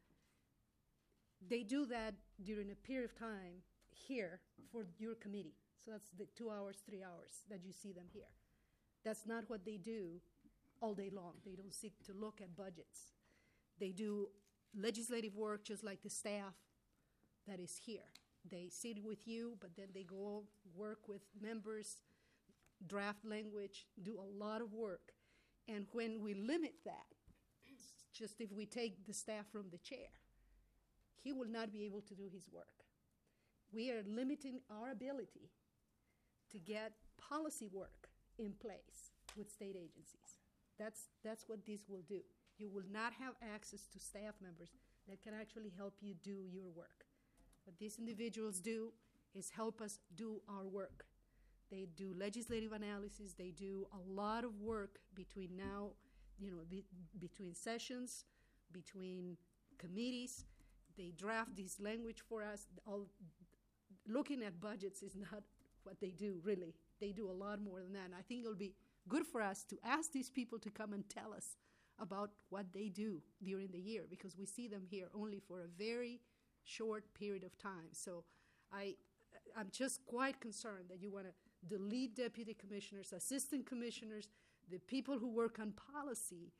They do that during a period of time here for your committee. So that's the 2 hours, 3 hours that you see them here. That's not what they do all day long. They don't sit to look at budgets. They do legislative work just like the staff that is here. They sit with you, but then they go work with members, draft language, do a lot of work. And when we limit that, just if we take the staff from the chair, he will not be able to do his work. We are limiting our ability to get policy work in place with state agencies. That's what this will do. You will not have access to staff members that can actually help you do your work. What these individuals do is help us do our work. They do legislative analysis. They do a lot of work between now, between sessions, between committees. They draft this language for us. Looking at budgets is not what they do, really. They do a lot more than that. And I think it'll be good for us to ask these people to come and tell us about what they do during the year, because we see them here only for a very short period of time. So I'm just quite concerned that you want to delete deputy commissioners, assistant commissioners, the people who work on policy.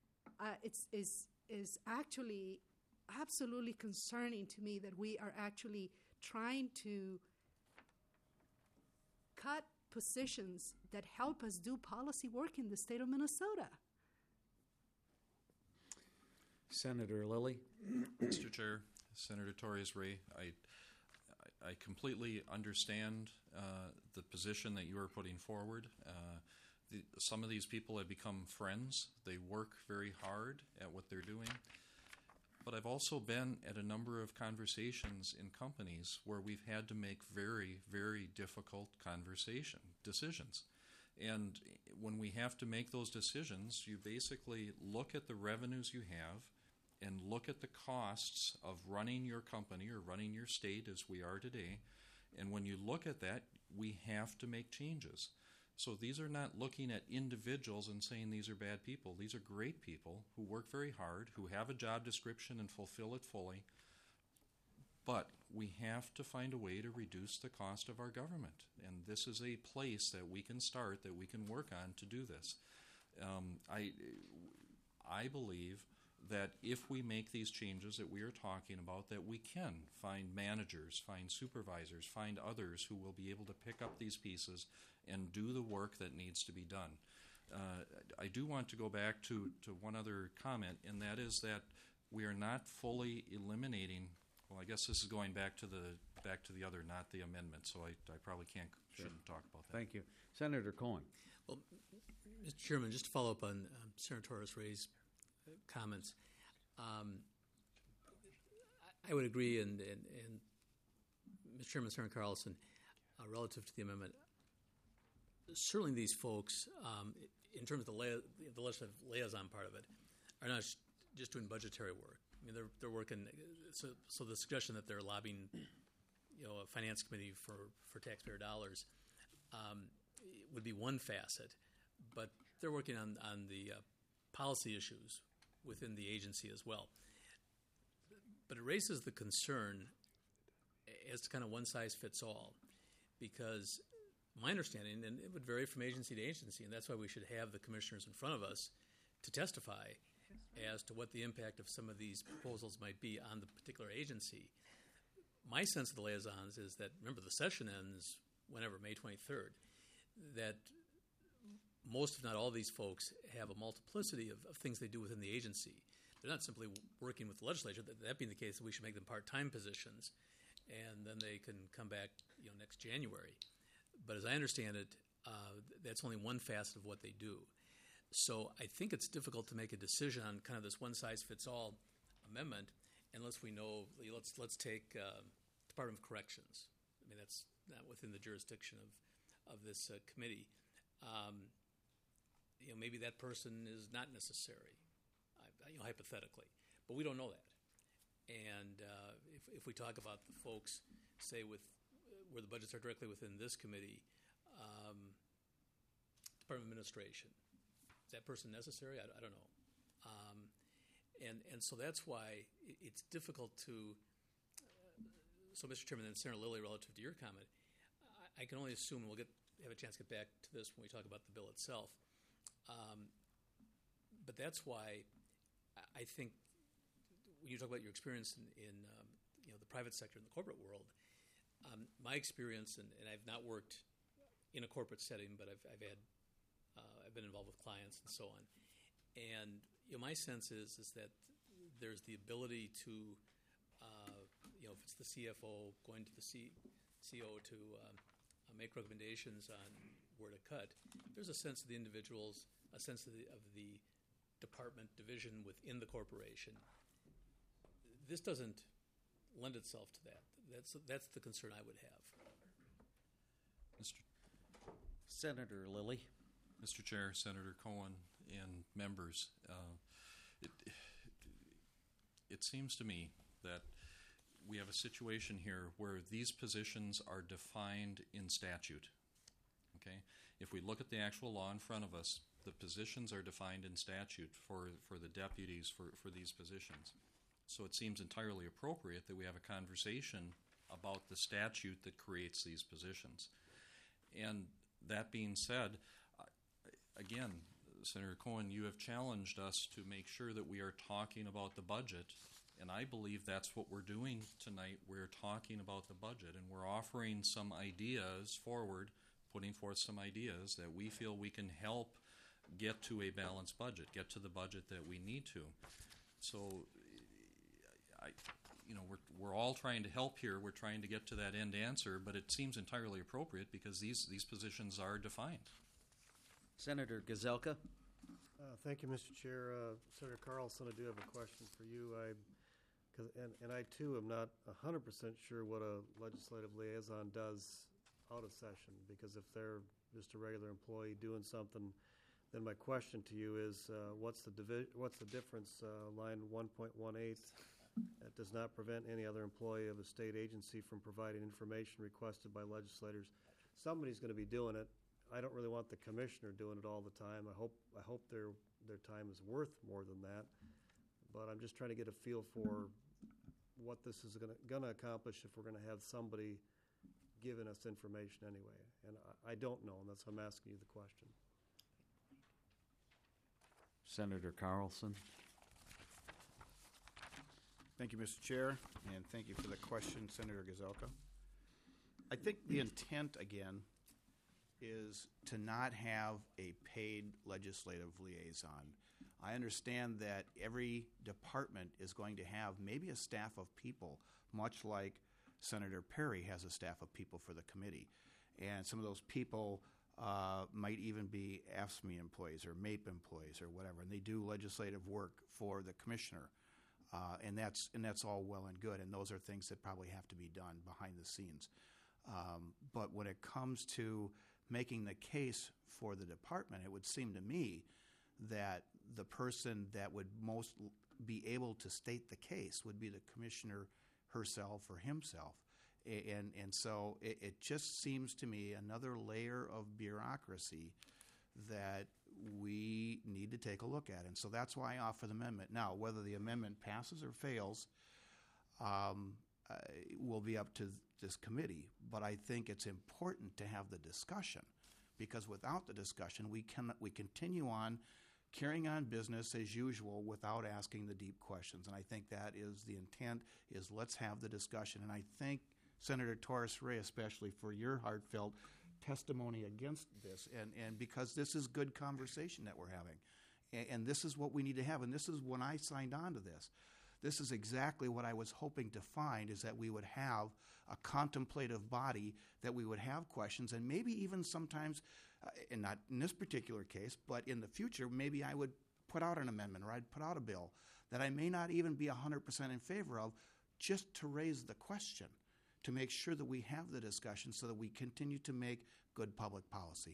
Is actually absolutely concerning to me that we are actually trying to cut positions that help us do policy work in the state of Minnesota. Senator Lilly. Mr. Chair, Senator Torres Ray, I completely understand the position that you are putting forward. Some of these people have become friends. They work very hard at what they're doing. But I've also been at a number of conversations in companies where we've had to make very, very difficult decisions. And when we have to make those decisions, you basically look at the revenues you have and look at the costs of running your company or running your state as we are today. And when you look at that, we have to make changes. So these are not looking at individuals and saying these are bad people. These are great people who work very hard, who have a job description and fulfill it fully. But we have to find a way to reduce the cost of our government. And this is a place that we can start, that we can work on to do this. I believe that if we make these changes that we are talking about, that we can find managers, find supervisors, find others who will be able to pick up these pieces and do the work that needs to be done. I do want to go back to one other comment, and that is that we are not fully eliminating. Well, I guess this is going back to the other, not the amendment. So I probably shouldn't talk about that. Thank you. Senator Cohen. Well, Mr. Chairman, just to follow up on Senator Torres-Ray's comments, I would agree, and Mr. Chairman, Senator Carlson, relative to the amendment, certainly these folks, in terms of the legislative liaison part of it, are not just doing budgetary work. I mean, they're working. So the suggestion that they're lobbying, a finance committee for taxpayer dollars, would be one facet, but they're working on the policy issues within the agency as well. But it raises the concern as to kind of one size fits all, because my understanding, and it would vary from agency to agency, and that's why we should have the commissioners in front of us to testify as to what the impact of some of these proposals might be on the particular agency. My sense of the liaisons is that, remember, the session ends whenever, May 23rd, that most, if not all, of these folks have a multiplicity of things they do within the agency. They're not simply working with the legislature. That being the case, we should make them part-time positions, and then they can come back next January. But as I understand it, that's only one facet of what they do. So I think it's difficult to make a decision on kind of this one-size-fits-all amendment unless we know. Let's take Department of Corrections. I mean, that's not within the jurisdiction of this committee. Maybe that person is not necessary, hypothetically, but we don't know that. And if we talk about the folks, say, where the budgets are directly within this committee, Department of Administration, is that person necessary? I don't know. And so that's why it's difficult to. So, Mr. Chairman, and Senator Lilly, relative to your comment, I can only assume, and we'll have a chance to get back to this when we talk about the bill itself. But that's why I think when you talk about your experience in the private sector, in the corporate world, my experience, and I've not worked in a corporate setting, but I've been involved with clients and so on. And my sense is that there's the ability to, if it's the CFO going to the CEO to make recommendations on where to cut, there's a sense of the individuals, a sense of the department division within the corporation. This doesn't lend itself to that. That's the concern I would have. Senator Lilly. Mr. Chair, Senator Cohen, and members, it seems to me that we have a situation here where these positions are defined in statute. Okay? If we look at the actual law in front of us, the positions are defined in statute for the deputies for these positions. So it seems entirely appropriate that we have a conversation about the statute that creates these positions. And that being said, again, Senator Cohen, you have challenged us to make sure that we are talking about the budget, and I believe that's what we're doing tonight. We're talking about the budget, and we're offering some ideas forward, putting forth some ideas that we feel we can help get to a balanced budget, get to the budget that we need to. So, we're all trying to help here. We're trying to get to that end answer, but it seems entirely appropriate because these positions are defined. Senator Gazelka. Thank you, Mr. Chair. Senator Carlson, I do have a question for you. I too am not 100% sure what a legislative liaison does out of session, because if they're just a regular employee doing something, then my question to you is, what's the difference? Line 1.18, that does not prevent any other employee of a state agency from providing information requested by legislators. Somebody's going to be doing it. I don't really want the commissioner doing it all the time. I hope their time is worth more than that. But I'm just trying to get a feel for what this is going to accomplish if we're going to have somebody giving us information anyway. And I don't know, and that's why I'm asking you the question. Senator Carlson. Thank you, Mr. Chair, and thank you for the question, Senator Gazelka. I think the intent, again, is to not have a paid legislative liaison. I understand that every department is going to have maybe a staff of people, much like Senator Perry has a staff of people for the committee. And some of those people might even be AFSCME employees or MAPE employees or whatever, and they do legislative work for the commissioner. And that's all well and good, and those are things that probably have to be done behind the scenes. But when it comes to making the case for the department, it would seem to me that the person that would most be able to state the case would be the commissioner herself or himself. And so it just seems to me another layer of bureaucracy that we need to take a look at. And so that's why I offer the amendment. Now, whether the amendment passes or fails will be up to this committee. But I think it's important to have the discussion, because without the discussion, we continue on carrying on business as usual without asking the deep questions. And I think that is the intent, is let's have the discussion. And I thank Senator Torres Ray especially for your heartfelt testimony against this, and because this is good conversation that we're having. And this is what we need to have. And this is when I signed on to this. This is exactly what I was hoping to find, is that we would have a contemplative body, that we would have questions, and maybe even sometimes, and not in this particular case, but in the future, maybe I would put out an amendment or I'd put out a bill that I may not even be 100% in favor of, just to raise the question, to make sure that we have the discussion so that we continue to make good public policy.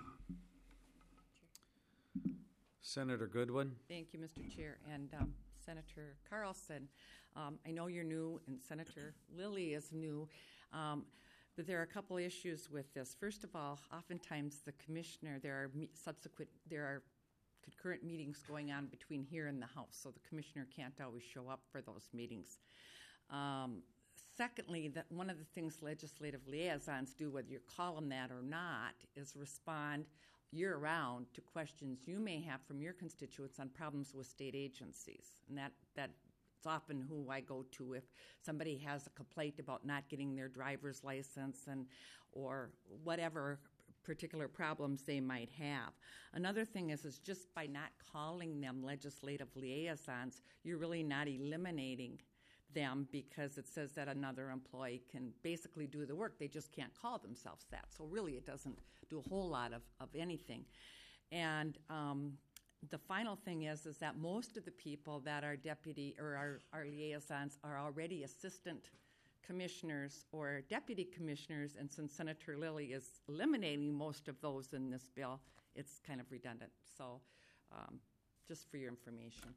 Senator Goodwin? Thank you, Mr. Chair. And Senator Carlson, I know you're new, and Senator Lilly is new, but there are a couple issues with this. First of all, oftentimes the commissioner, there are concurrent meetings going on between here and the House, so the commissioner can't always show up for those meetings. Secondly, that one of the things legislative liaisons do, whether you call them that or not, is respond year-round to questions you may have from your constituents on problems with state agencies. And that's often who I go to if somebody has a complaint about not getting their driver's license or whatever particular problems they might have. Another thing is just by not calling them legislative liaisons, you're really not eliminating them, because it says that another employee can basically do the work. They just can't call themselves that. So really it doesn't do a whole lot of anything. And the final thing is that most of the people that are deputy or our liaisons are already assistant commissioners or deputy commissioners, and since Senator Lilly is eliminating most of those in this bill, it's kind of redundant. So just for your information.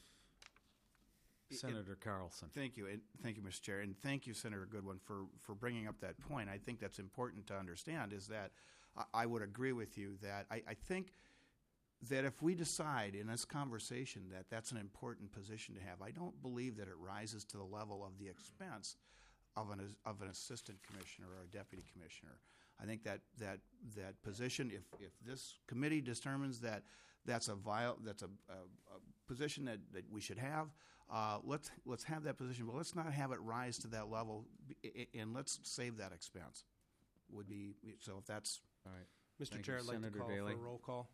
Senator Carlson. Thank you, and thank you, Mr. Chair, and thank you, Senator Goodwin, for bringing up that point. I think that's important to understand, is that I would agree with you that I think that if we decide in this conversation that that's an important position to have, I don't believe that it rises to the level of the expense of an assistant commissioner or a deputy commissioner. I think that position, if this committee determines that that's a position that we should have, let's have that position, but let's not have it rise to that level, and let's save that expense. Would be so if that's all right. Mr. Thank Chair, you. I'd like Senator to call Daly. for a roll call.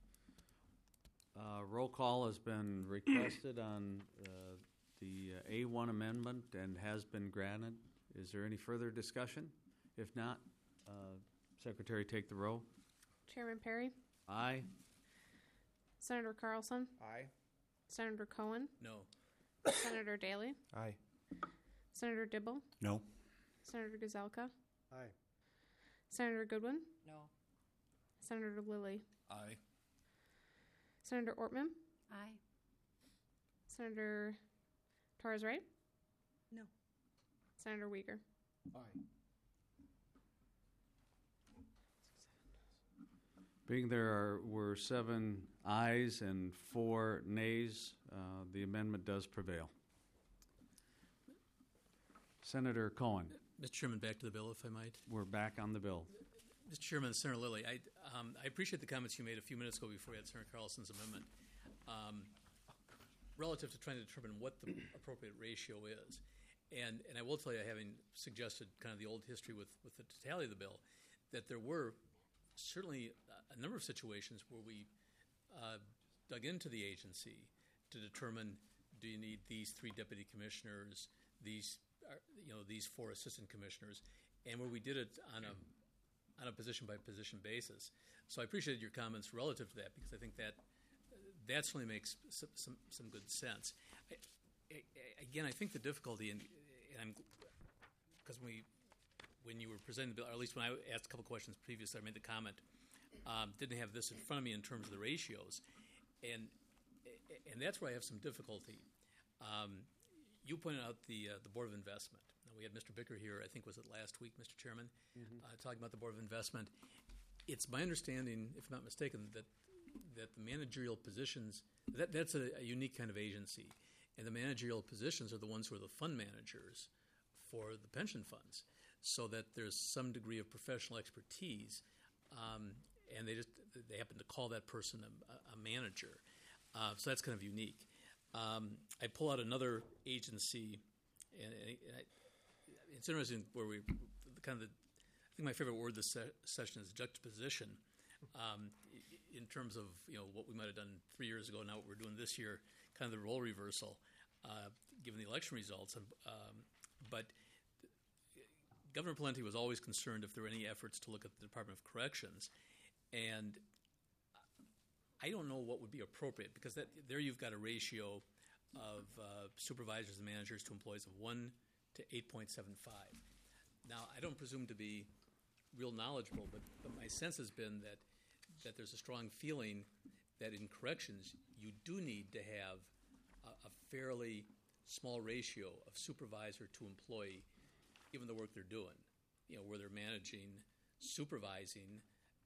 Roll call has been requested on the A1 amendment and has been granted. Is there any further discussion? If not, Secretary, take the roll. Chairman Perry? Aye. Senator Carlson? Aye. Senator Cohen? No. Senator Daly? Aye. Senator Dibble? No. Senator Gazelka? Aye. Senator Goodwin? No. Senator Lilly? Aye. Senator Ortman? Aye. Senator Torres Ray? No. Senator Uyghur? Aye. Being there were 7 ayes and 4 nays, the amendment does prevail. Senator Cohen. Mr. Chairman, back to the bill, if I might. We're back on the bill. Mr. Chairman, Senator Lilly, I appreciate the comments you made a few minutes ago before we had Senator Carlson's amendment relative to trying to determine what the appropriate ratio is. And I will tell you, having suggested kind of the old history with the totality of the bill, that there were certainly a number of situations where we dug dug into the agency to determine, do you need these 3 deputy commissioners, these 4 assistant commissioners, and where we did it on a position by position basis. So I appreciated your comments relative to that, because I think that certainly makes some good sense. Again, I think the difficulty, and because when you were presenting the bill, or at least when I asked a couple questions previously, I made the comment, didn't have this in front of me in terms of the ratios, and that's where I have some difficulty. You pointed out the Board of Investment. Now, we had Mr. Bicker here, I think was it last week, Mr. Chairman, talking about the Board of Investment. It's my understanding, if I'm not mistaken, that the managerial positions, that's a unique kind of agency, and the managerial positions are the ones who are the fund managers for the pension funds, so that there's some degree of professional expertise, and they happen to call that person a manager. So that's kind of unique. I pull out another agency, and it's interesting where we kind of I think my favorite word this session is juxtaposition. In terms of what we might have done 3 years ago, now what we're doing this year, kind of the role reversal, given the election results. But Governor Pawlenty was always concerned if there were any efforts to look at the Department of Corrections, and I don't know what would be appropriate, because there you've got a ratio of supervisors and managers to employees of 1 to 8.75. Now, I don't presume to be real knowledgeable, but my sense has been that there's a strong feeling that in corrections you do need to have a fairly small ratio of supervisor to employee, given the work they're doing, where they're managing, supervising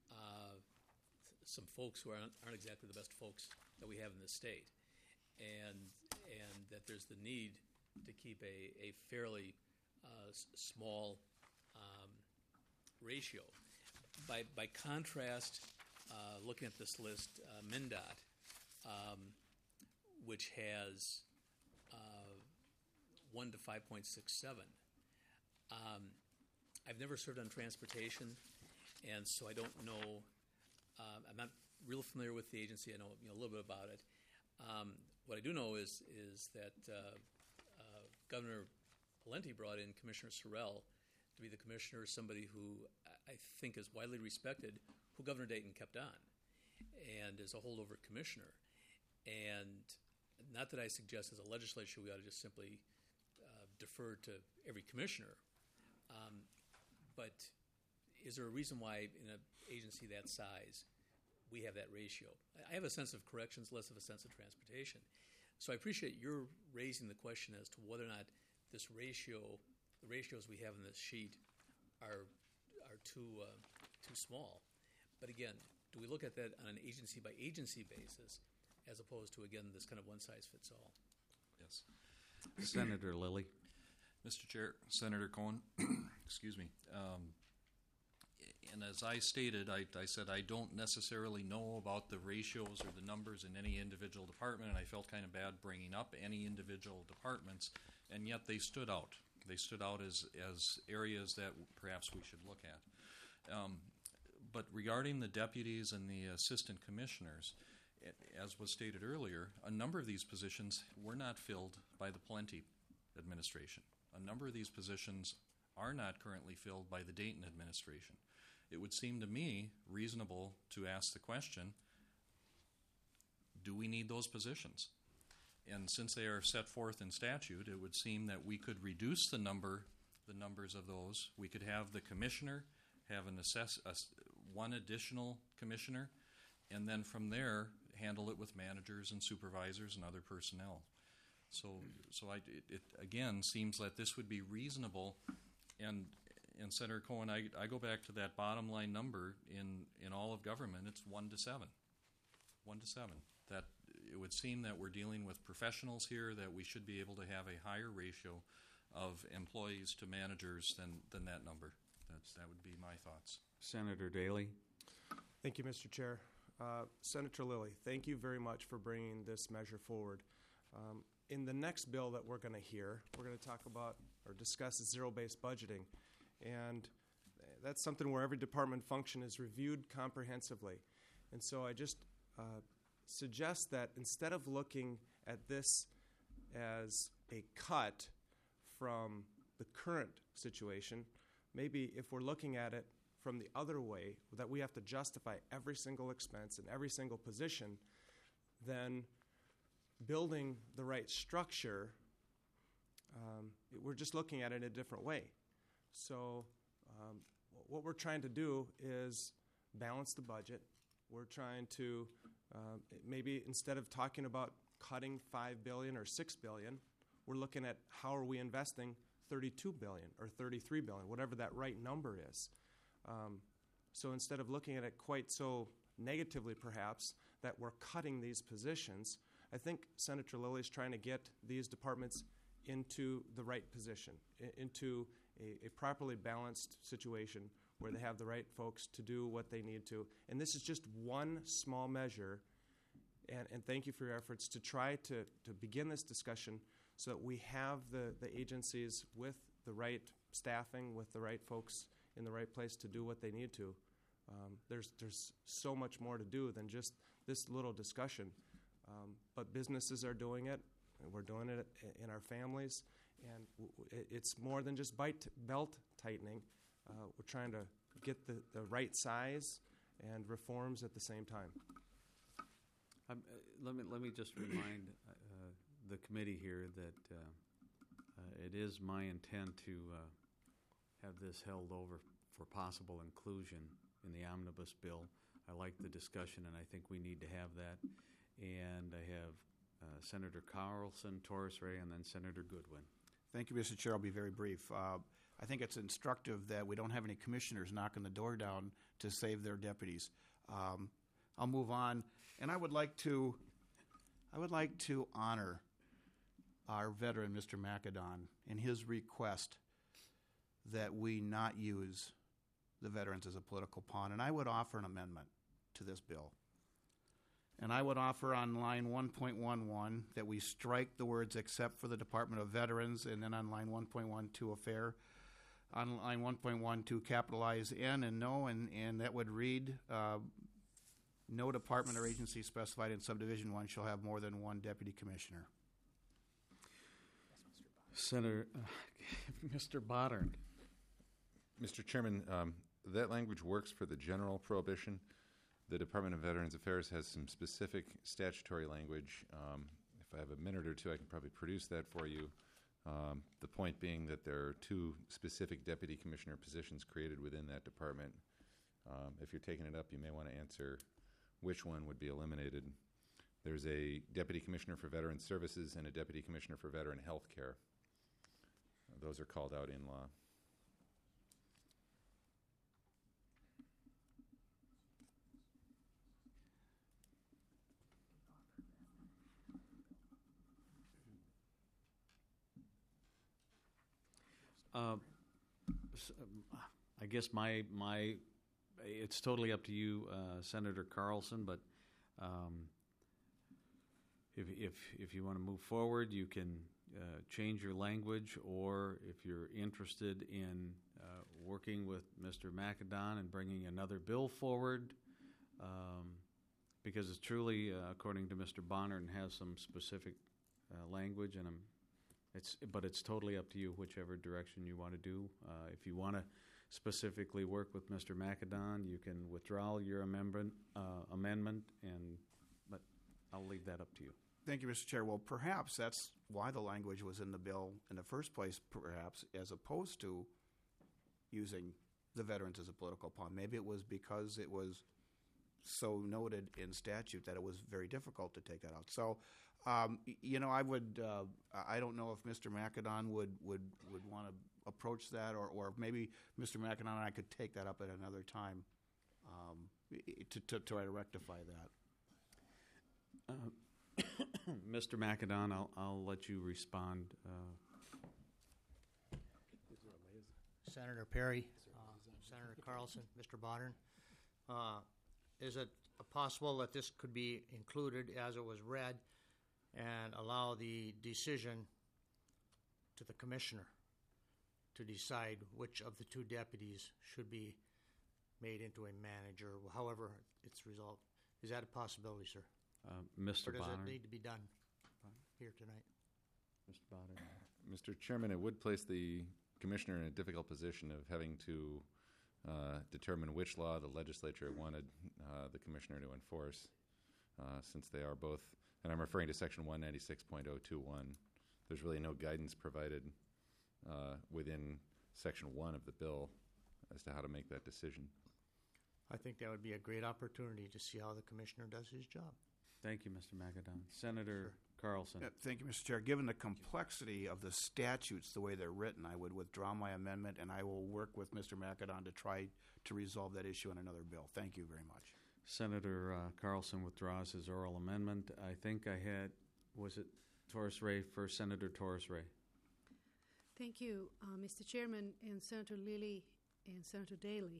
some folks who aren't exactly the best folks that we have in this state, and that there's the need to keep a fairly small ratio. By contrast, looking at this list, MnDOT, which has 1 to 5.67. I've never served on transportation, and so I don't know. I'm not real familiar with the agency. I know a little bit about it. What I do know is that Governor Pawlenty brought in Commissioner Sorrell to be the commissioner, somebody who I think is widely respected, who Governor Dayton kept on, and is a holdover commissioner. And not that I suggest as a legislature we ought to just simply defer to every commissioner, but is there a reason why in an agency that size we have that ratio? I have a sense of corrections, less of a sense of transportation. So I appreciate your raising the question as to whether or not this ratio, the ratios we have in this sheet, are too small. But again, do we look at that on an agency by agency basis, as opposed to, again, this kind of one size fits all? Yes. Senator Lilly. Mr. Chair, Senator Cohen, excuse me. And as I stated, I said I don't necessarily know about the ratios or the numbers in any individual department, and I felt kind of bad bringing up any individual departments, and yet they stood out. They stood out as areas that perhaps we should look at. But regarding the deputies and the assistant commissioners, as was stated earlier, a number of these positions were not filled by the Pawlenty administration. A number of these positions are not currently filled by the Dayton administration. It would seem to me reasonable to ask the question, do we need those positions? And since they are set forth in statute, it would seem that we could reduce the numbers of those. We could have the commissioner have one additional commissioner, and then from there handle it with managers and supervisors and other personnel. So it again seems that this would be reasonable. And Senator Cohen, I go back to that bottom line number in all of government. It's 1 to 7. 1 to 7. That it would seem that we're dealing with professionals here, that we should be able to have a higher ratio of employees to managers than that number. That would be my thoughts. Senator Daley. Thank you, Mr. Chair. Senator Lilly, thank you very much for bringing this measure forward. In the next bill that we're going to hear, we're going to talk about or discuss zero-based budgeting. And that's something where every department function is reviewed comprehensively. And so I just suggest that instead of looking at this as a cut from the current situation, maybe if we're looking at it from the other way, that we have to justify every single expense and every single position, then building the right structure, we're just looking at it in a different way. So what we're trying to do is balance the budget. We're trying to maybe instead of talking about cutting $5 billion or $6 billion, we're looking at how are we investing $32 billion or $33 billion, whatever that right number is. So instead of looking at it quite so negatively, perhaps, that we're cutting these positions, I think Senator Lilly is trying to get these departments into the right position, into a properly balanced situation where they have the right folks to do what they need to. And this is just one small measure, and thank you for your efforts to try to begin this discussion so that we have the agencies with the right staffing, with the right folks in the right place to do what they need to. There's so much more to do than just this little discussion. But businesses are doing it, and we're doing it in our families, and it's more than just belt tightening. We're trying to get the right size and reforms at the same time. Let me just remind the committee here that it is my intent to have this held over for possible inclusion in the omnibus bill. I like the discussion, and I think we need to have that. And I have Senator Carlson, Torres Ray, and then Senator Goodwin. Thank you, Mr. Chair. I'll be very brief. I think it's instructive that we don't have any commissioners knocking the door down to save their deputies. I'll move on, and I would like to honor our veteran, Mr. McAdon, in his request that we not use the veterans as a political pawn. And I would offer an amendment to this bill. And I would offer on line 1.11 that we strike the words except for the Department of Veterans, and then on line 1.12 affair. On line 1.12 capitalize N and no, and that would read, no department or agency specified in subdivision 1 shall have more than one deputy commissioner. Senator, Mr. Boddern. Mr. Chairman, that language works for the general prohibition. The Department of Veterans Affairs has some specific statutory language. If I have a minute or two, I can probably produce that for you. The point being that there are 2 specific deputy commissioner positions created within that department. If you're taking it up, you may want to answer which one would be eliminated. There's a deputy commissioner for veteran services and a deputy commissioner for veteran health care. Those are called out in law. I guess it's totally up to you, Senator Carlson. But if you want to move forward, you can change your language, or if you're interested in working with Mr. McAdon and bringing another bill forward, because it's truly, according to Mr. Bonner, and has some specific language, and but it's totally up to you, whichever direction you want to do. If you want to specifically work with Mr. McAdon, you can withdraw your amendment, but I'll leave that up to you. Thank you, Mr. Chair. Well, perhaps that's why the language was in the bill in the first place, perhaps, as opposed to using the veterans as a political pawn. Maybe it was because it was so noted in statute that it was very difficult to take that out. So, I would. I don't know if Mr. McAdon would want to approach that, or maybe Mr. McAdon and I could take that up at another time to try to rectify that. Mr. McAdon, I'll let you respond. Senator Perry, Senator Carlson, Mr. Boddern, is it possible that this could be included as it was read and allow the decision to the commissioner to decide which of the 2 deputies should be made into a manager, however it's resolved? Is that a possibility, sir? Mr. Or does Bonner? it need to be done here tonight? Mr. Bonner? Mr. Chairman, it would place the commissioner in a difficult position of having to determine which law the legislature wanted the commissioner to enforce, since they are both, and I'm referring to Section 196.021. There's really no guidance provided within Section 1 of the bill as to how to make that decision. I think that would be a great opportunity to see how the commissioner does his job. Thank you, Mr. McAdon. Senator Carlson. Thank you, Mr. Chair. Given the complexity of the statutes, the way they're written, I would withdraw my amendment, and I will work with Mr. McAdon to try to resolve that issue in another bill. Thank you very much. Senator Carlson withdraws his oral amendment. I think I had, was it Torres Ray first? Senator Torres Ray. Thank you, Mr. Chairman and Senator Lilly and Senator Daly.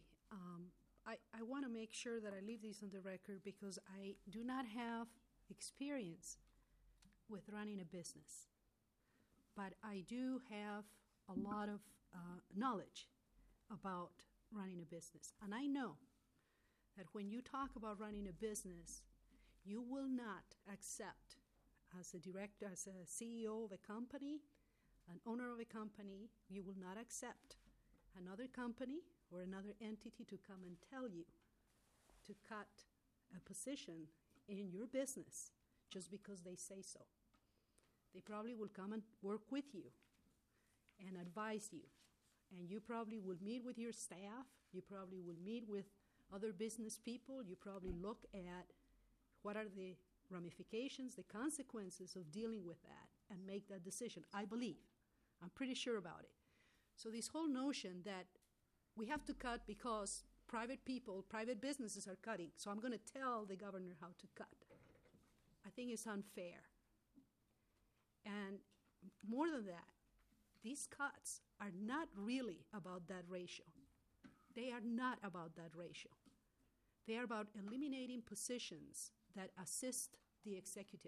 I want to make sure that I leave this on the record because I do not have experience with running a business, but I do have a lot of knowledge about running a business. And I know that when you talk about running a business, you will not accept, as a director, as a CEO of a company, an owner of a company, you will not accept another company or another entity to come and tell you to cut a position in your business just because they say so. They probably will come and work with you and advise you. And you probably will meet with your staff. You probably will meet with other business people. You probably look at what are the ramifications, the consequences of dealing with that and make that decision. I believe. I'm pretty sure about it. So this whole notion that we have to cut because private people, private businesses are cutting, so I'm going to tell the governor how to cut, I think it's unfair. And more than that, these cuts are not really about that ratio. They are not about that ratio. They are about eliminating positions that assist the executive.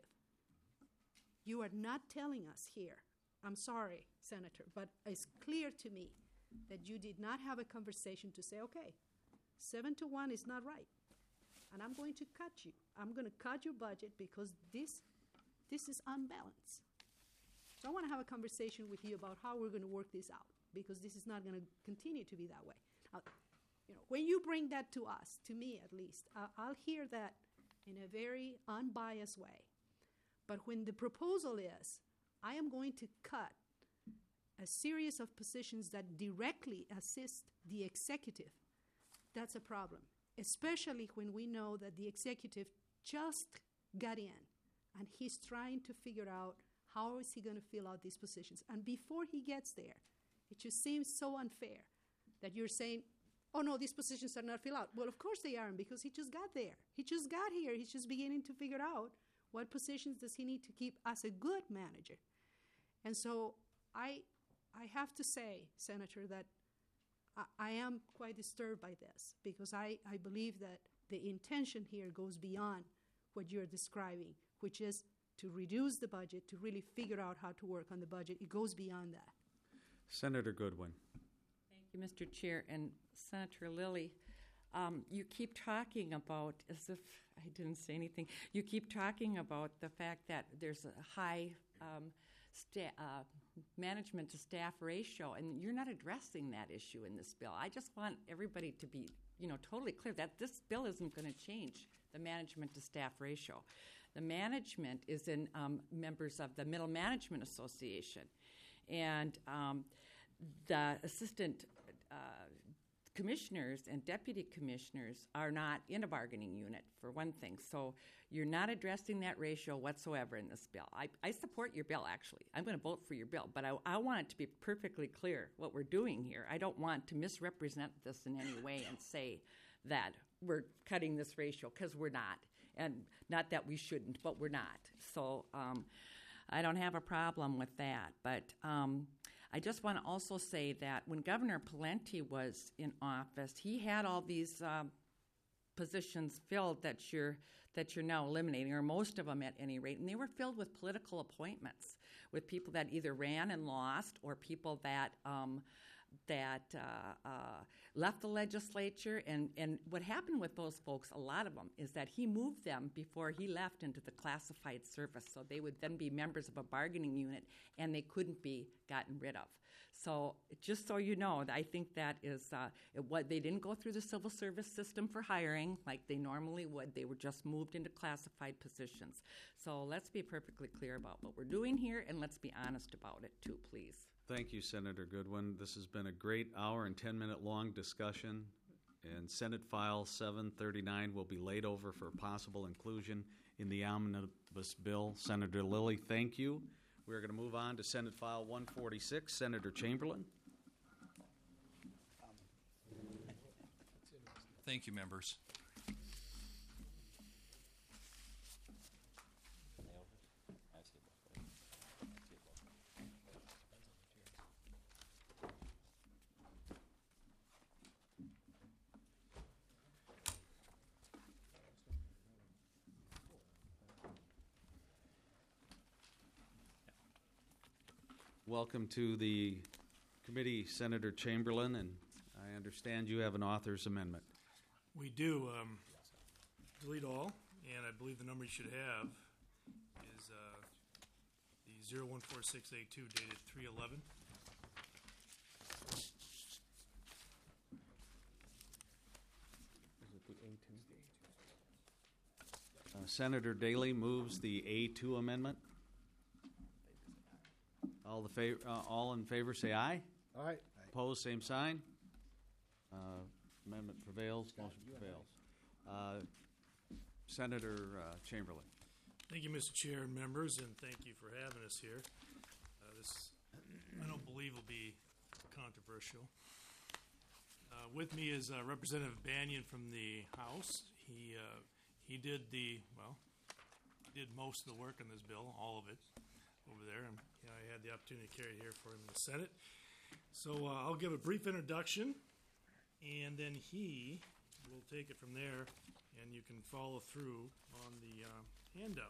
You are not telling us here, I'm sorry, Senator, but it's clear to me that you did not have a conversation to say, okay, 7-1 is not right, and I'm going to cut you. I'm going to cut your budget because this is unbalanced. So I want to have a conversation with you about how we're going to work this out because this is not going to continue to be that way. Now, when you bring that to us, to me at least, I'll hear that in a very unbiased way. But when the proposal is, I am going to cut a series of positions that directly assist the executive, that's a problem, especially when we know that the executive just got in and he's trying to figure out how is he going to fill out these positions. And before he gets there, it just seems so unfair that you're saying, oh no, these positions are not filled out. Well, of course they aren't because he just got there. He just got here. He's just beginning to figure out what positions does he need to keep as a good manager. And so I have to say, Senator, that I am quite disturbed by this because I believe that the intention here goes beyond what you're describing, which is to reduce the budget, to really figure out how to work on the budget. It goes beyond that. Senator Goodwin. Thank you, Mr. Chair. And Senator Lilly, you keep talking about, as if I didn't say anything, you keep talking about the fact that there's a high management to staff ratio, and you're not addressing that issue in this bill. I just want everybody to be, totally clear that this bill isn't going to change the management to staff ratio. The management is in members of the Middle Management Association, and the assistant commissioners and deputy commissioners are not in a bargaining unit, for one thing. So you're not addressing that ratio whatsoever in this bill. I support your bill, actually. I'm going to vote for your bill, but I want it to be perfectly clear what we're doing here. I don't want to misrepresent this in any way and say that we're cutting this ratio, because we're not. And not that we shouldn't, but we're not. So I don't have a problem with that. But I just want to also say that when Governor Pawlenty was in office, he had all these positions filled that you're now eliminating, or most of them at any rate, and they were filled with political appointments, with people that either ran and lost, or people that that left the legislature. And what happened with those folks, a lot of them, is that he moved them before he left into the classified service. So they would then be members of a bargaining unit, and they couldn't be gotten rid of. So just so you know, I think that is what they didn't go through the civil service system for hiring like they normally would. They were just moved into classified positions. So let's be perfectly clear about what we're doing here, and let's be honest about it too, please. Thank you, Senator Goodwin. This has been a great hour and 10-minute long discussion, and Senate File 739 will be laid over for possible inclusion in the omnibus bill. Senator Lilly, thank you. We're going to move on to Senate File 146. Senator Chamberlain. Thank you, members. Welcome to the committee, Senator Chamberlain, and I understand you have an author's amendment. We do. Delete all, and I believe the number you should have is the 014682 dated 3/11. Senator Daley moves the A2 amendment. All in favor say aye. Aye. Opposed, same sign. Amendment prevails. Motion prevails. Senator Chamberlain. Thank you, Mr. Chair and members, and thank you for having us here. This, I don't believe, will be controversial. With me is Representative Banyan from the House. He did most of the work on this bill, all of it, over there, and I had the opportunity to carry it here for him in the Senate. So I'll give a brief introduction, and then he will take it from there, and you can follow through on the handout.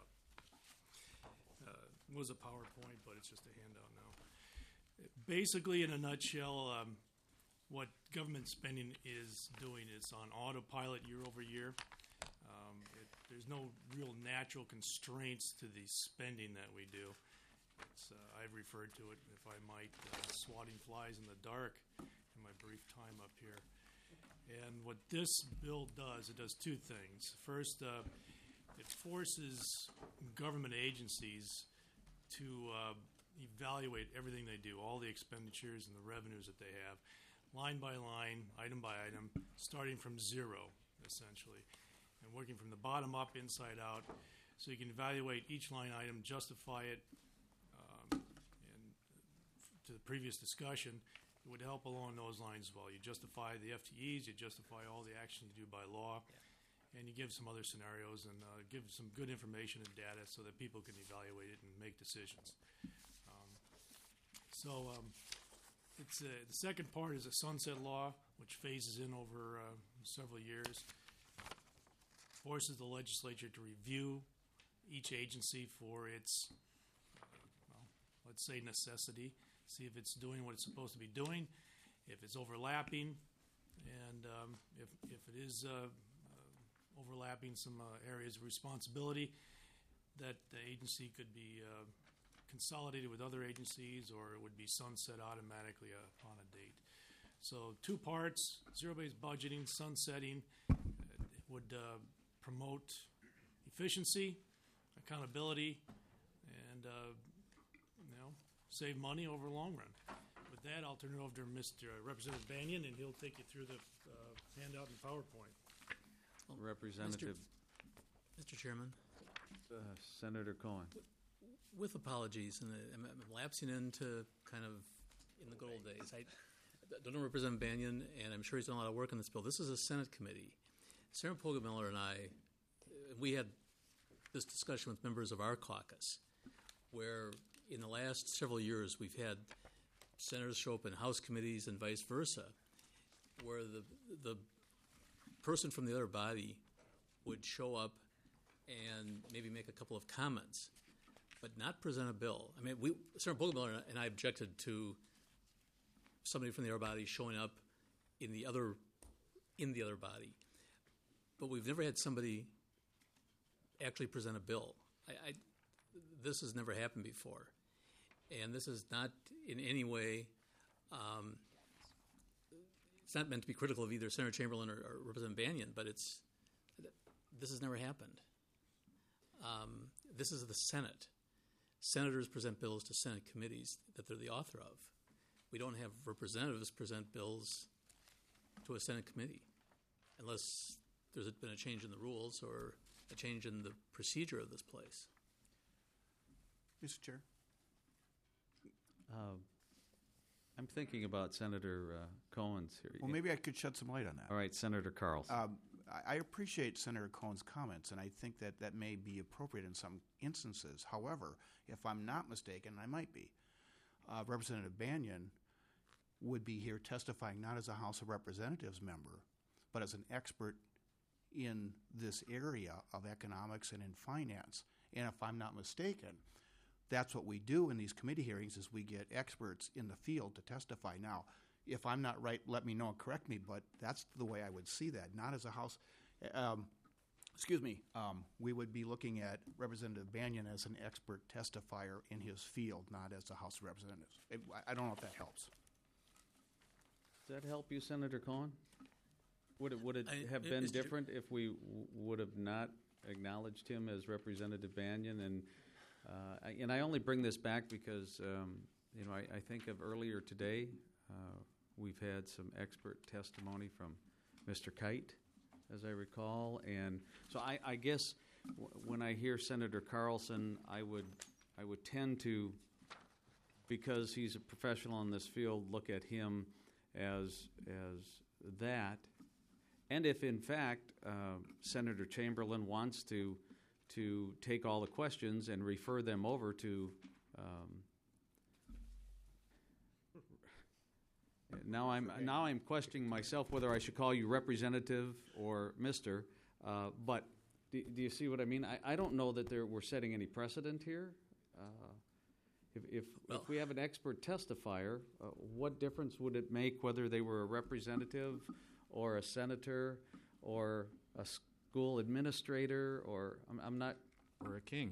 It was a PowerPoint, but it's just a handout now. Basically, in a nutshell, what government spending is doing is on autopilot year over year. There's no real natural constraints to the spending that we do. I've referred to it, if I might, swatting flies in the dark in my brief time up here. And what this bill does, it does two things. First, it forces government agencies to evaluate everything they do, all the expenditures and the revenues that they have, line by line, item by item, starting from zero, essentially, and working from the bottom up, inside out, so you can evaluate each line item, justify it. To the previous discussion, it would help along those lines as well. You justify the FTEs, you justify all the actions you do by law, and you give some other scenarios and give some good information and data so that people can evaluate it and make decisions. The second part is a sunset law, which phases in over several years, forces the legislature to review each agency for its, let's say, necessity. See if it's doing what it's supposed to be doing, if it's overlapping, and if it is overlapping some areas of responsibility, that the agency could be consolidated with other agencies, or it would be sunset automatically upon a date. So 2 parts: zero-based budgeting, sunsetting, would promote efficiency, accountability, and save money over the long run. With that, I'll turn it over to Mr. Representative Banyan, and he'll take you through the handout and PowerPoint. Representative. Mr. Chairman. Senator Cohen. With apologies, and I'm lapsing into kind of in the good old days. I don't know Representative Banyan, and I'm sure he's done a lot of work on this bill. This is a Senate committee. Senator Poggemiller and I, we had this discussion with members of our caucus, where in the last several years we've had senators show up in House committees and vice versa, where the person from the other body would show up and maybe make a couple of comments, but not present a bill. I mean, Senator Poggemiller and I objected to somebody from the other body showing up in the other body. But we've never had somebody actually present a bill. This has never happened before. And this is not in any way, it's not meant to be critical of either Senator Chamberlain or Representative Banyan, but this has never happened. This is the Senate. Senators present bills to Senate committees that they're the author of. We don't have representatives present bills to a Senate committee unless there's been a change in the rules or a change in the procedure of this place. Mr. Chair. I'm thinking about Senator Cohen's here. Well, maybe I could shed some light on that. All right, Senator Carlson. I appreciate Senator Cohen's comments, and I think that may be appropriate in some instances. However, if I'm not mistaken, I might be, Representative Banyan would be here testifying not as a House of Representatives member, but as an expert in this area of economics and in finance. And if I'm not mistaken, that's what we do in these committee hearings is we get experts in the field to testify. Now, if I'm not right, let me know and correct me, but that's the way I would see that, not as a House. We would be looking at Representative Banyan as an expert testifier in his field, not as a House of Representatives. I don't know if that helps. Does that help you, Senator Cohen? Would it have been different if we would have not acknowledged him as Representative Banyan? And I only bring this back because I think of earlier today. We've had some expert testimony from Mr. Kite, as I recall, and so I guess when I hear Senator Carlson, I would tend to, because he's a professional in this field, look at him as that. And if in fact Senator Chamberlain wants to take all the questions and refer them over to now I'm questioning myself whether I should call you Representative or Mr. But do you see what I mean? I don't know that we're setting any precedent here. If we have an expert testifier, what difference would it make whether they were a representative or a senator or a school administrator or I'm not, or a king?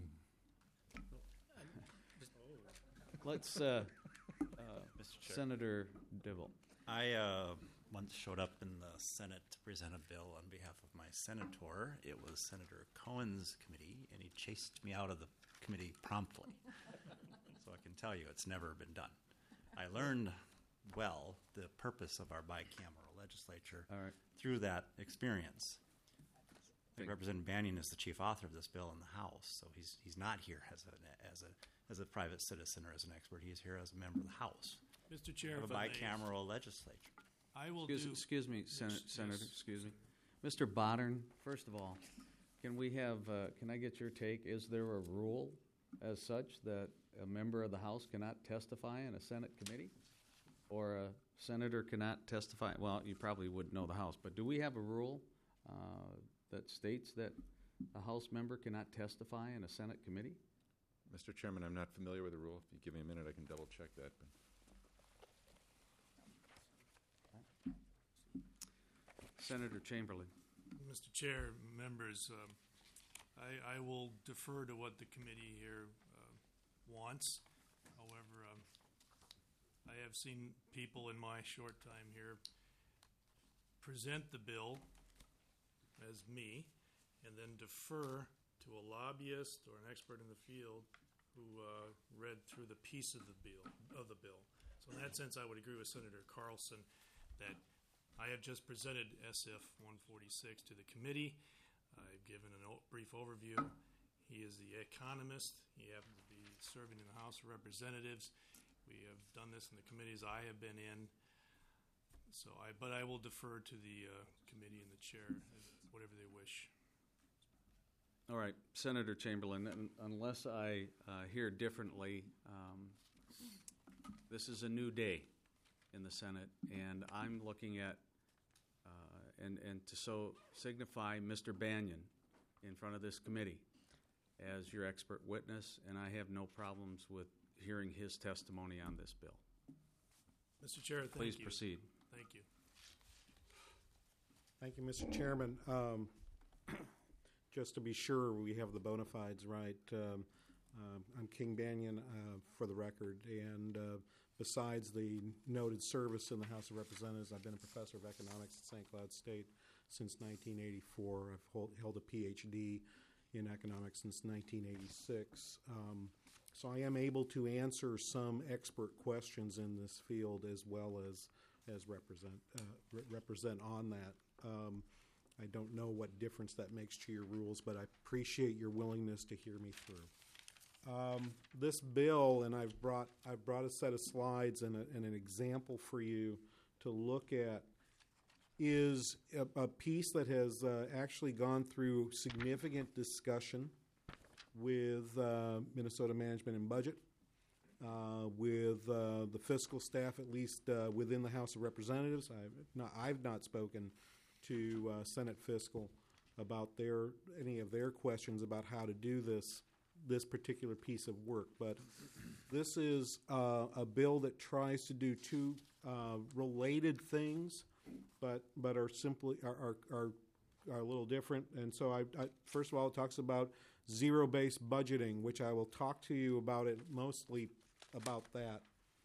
Let's Mr. Chair. Senator Dibble. I once showed up in the Senate to present a bill on behalf of my senator. It was Senator Cohen's committee, and he chased me out of the committee promptly. So I can tell you it's never been done. I learned well the purpose of our bicameral legislature through that experience. I think Representative Banyan is the chief author of this bill in the House, so he's not here as a private citizen or as an expert. He's here as a member of the House. Mr. Chair, of a bicameral legislature. I will excuse me, Senator. Excuse me, Mr. Bodern. First of all, can I get your take? Is there a rule as such that a member of the House cannot testify in a Senate committee, or a senator cannot testify? Well, you probably wouldn't know the House, but do we have a rule that states that a House member cannot testify in a Senate committee? Mr. Chairman, I'm not familiar with the rule. If you give me a minute, I can double check that. Senator Chamberlain. Mr. Chair, members, I will defer to what the committee here wants. However, I have seen people in my short time here present the bill as me and then defer to a lobbyist or an expert in the field who read through the piece of the bill. So in that sense, I would agree with Senator Carlson that I have just presented SF 146 to the committee. I've given a brief overview. He is the economist. He happens to be serving in the House of Representatives. We have done this in the committees I have been in. But I will defer to the committee and the chair, whatever they wish. All right, Senator Chamberlain, unless I hear differently, this is a new day in the Senate, and I'm looking at, and to so signify Mr. Banyan in front of this committee as your expert witness, and I have no problems with hearing his testimony on this bill. Mr. Chair, thank Please you. proceed. Thank you. Thank you, Mr. Chairman. Just to be sure we have the bona fides right, I'm King Banyan for the record, and besides the noted service in the House of Representatives, I've been a professor of economics at St. Cloud State since 1984. I've held a PhD in economics since 1986. So I am able to answer some expert questions in this field as well as represent on that. I don't know what difference that makes to your rules, but I appreciate your willingness to hear me through. This bill, and I've brought a set of slides and an example for you to look at, is a piece that has actually gone through significant discussion with Minnesota Management and Budget, with the fiscal staff, at least within the House of Representatives. I've not spoken to Senate Fiscal about any of their questions about how to do this particular piece of work. But this is a bill that tries to do two related things, but are simply are a little different. And so I first of all, it talks about zero-based budgeting, which I will talk to you about it mostly about that.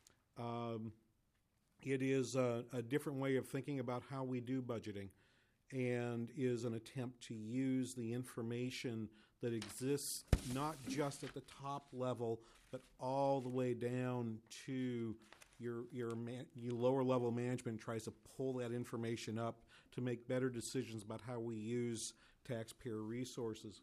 It is a different way of thinking about how we do budgeting, and is an attempt to use the information that exists not just at the top level, but all the way down to your lower level management tries to pull that information up to make better decisions about how we use taxpayer resources.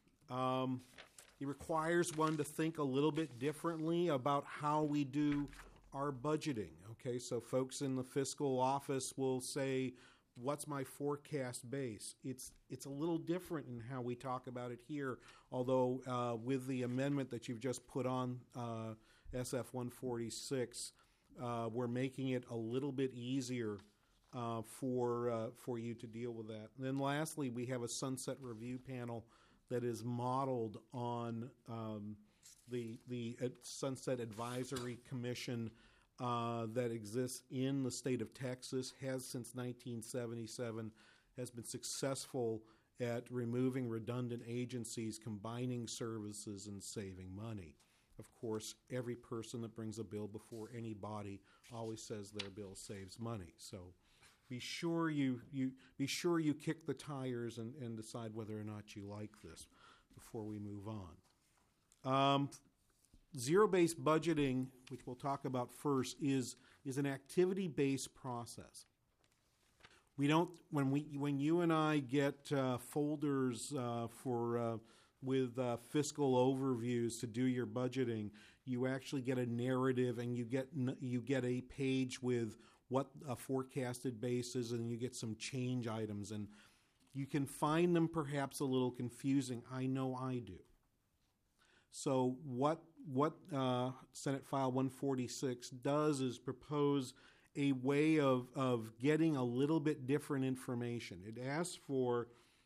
It requires one to think a little bit differently about how we do our budgeting. Okay, so folks in the fiscal office will say, what's my forecast base? It's a little different in how we talk about it here, although with the amendment that you've just put on SF 146, we're making it a little bit easier for you to deal with that. And then lastly, we have a sunset review panel that is modeled on the Sunset Advisory Commission that exists in the state of Texas, has since 1977, has been successful at removing redundant agencies, combining services, and saving money. Of course, every person that brings a bill before any body always says their bill saves money. So be sure you kick the tires and decide whether or not you like this before we move on. Zero-based budgeting, which we'll talk about first, is an activity-based process. We don't when you and I get folders with fiscal overviews to do your budgeting, you actually get a narrative, and you get a page with what a forecasted base is, and you get some change items, and you can find them perhaps a little confusing. I know I do. So what Senate File 146 does is propose a way of getting a little bit different information. It asks for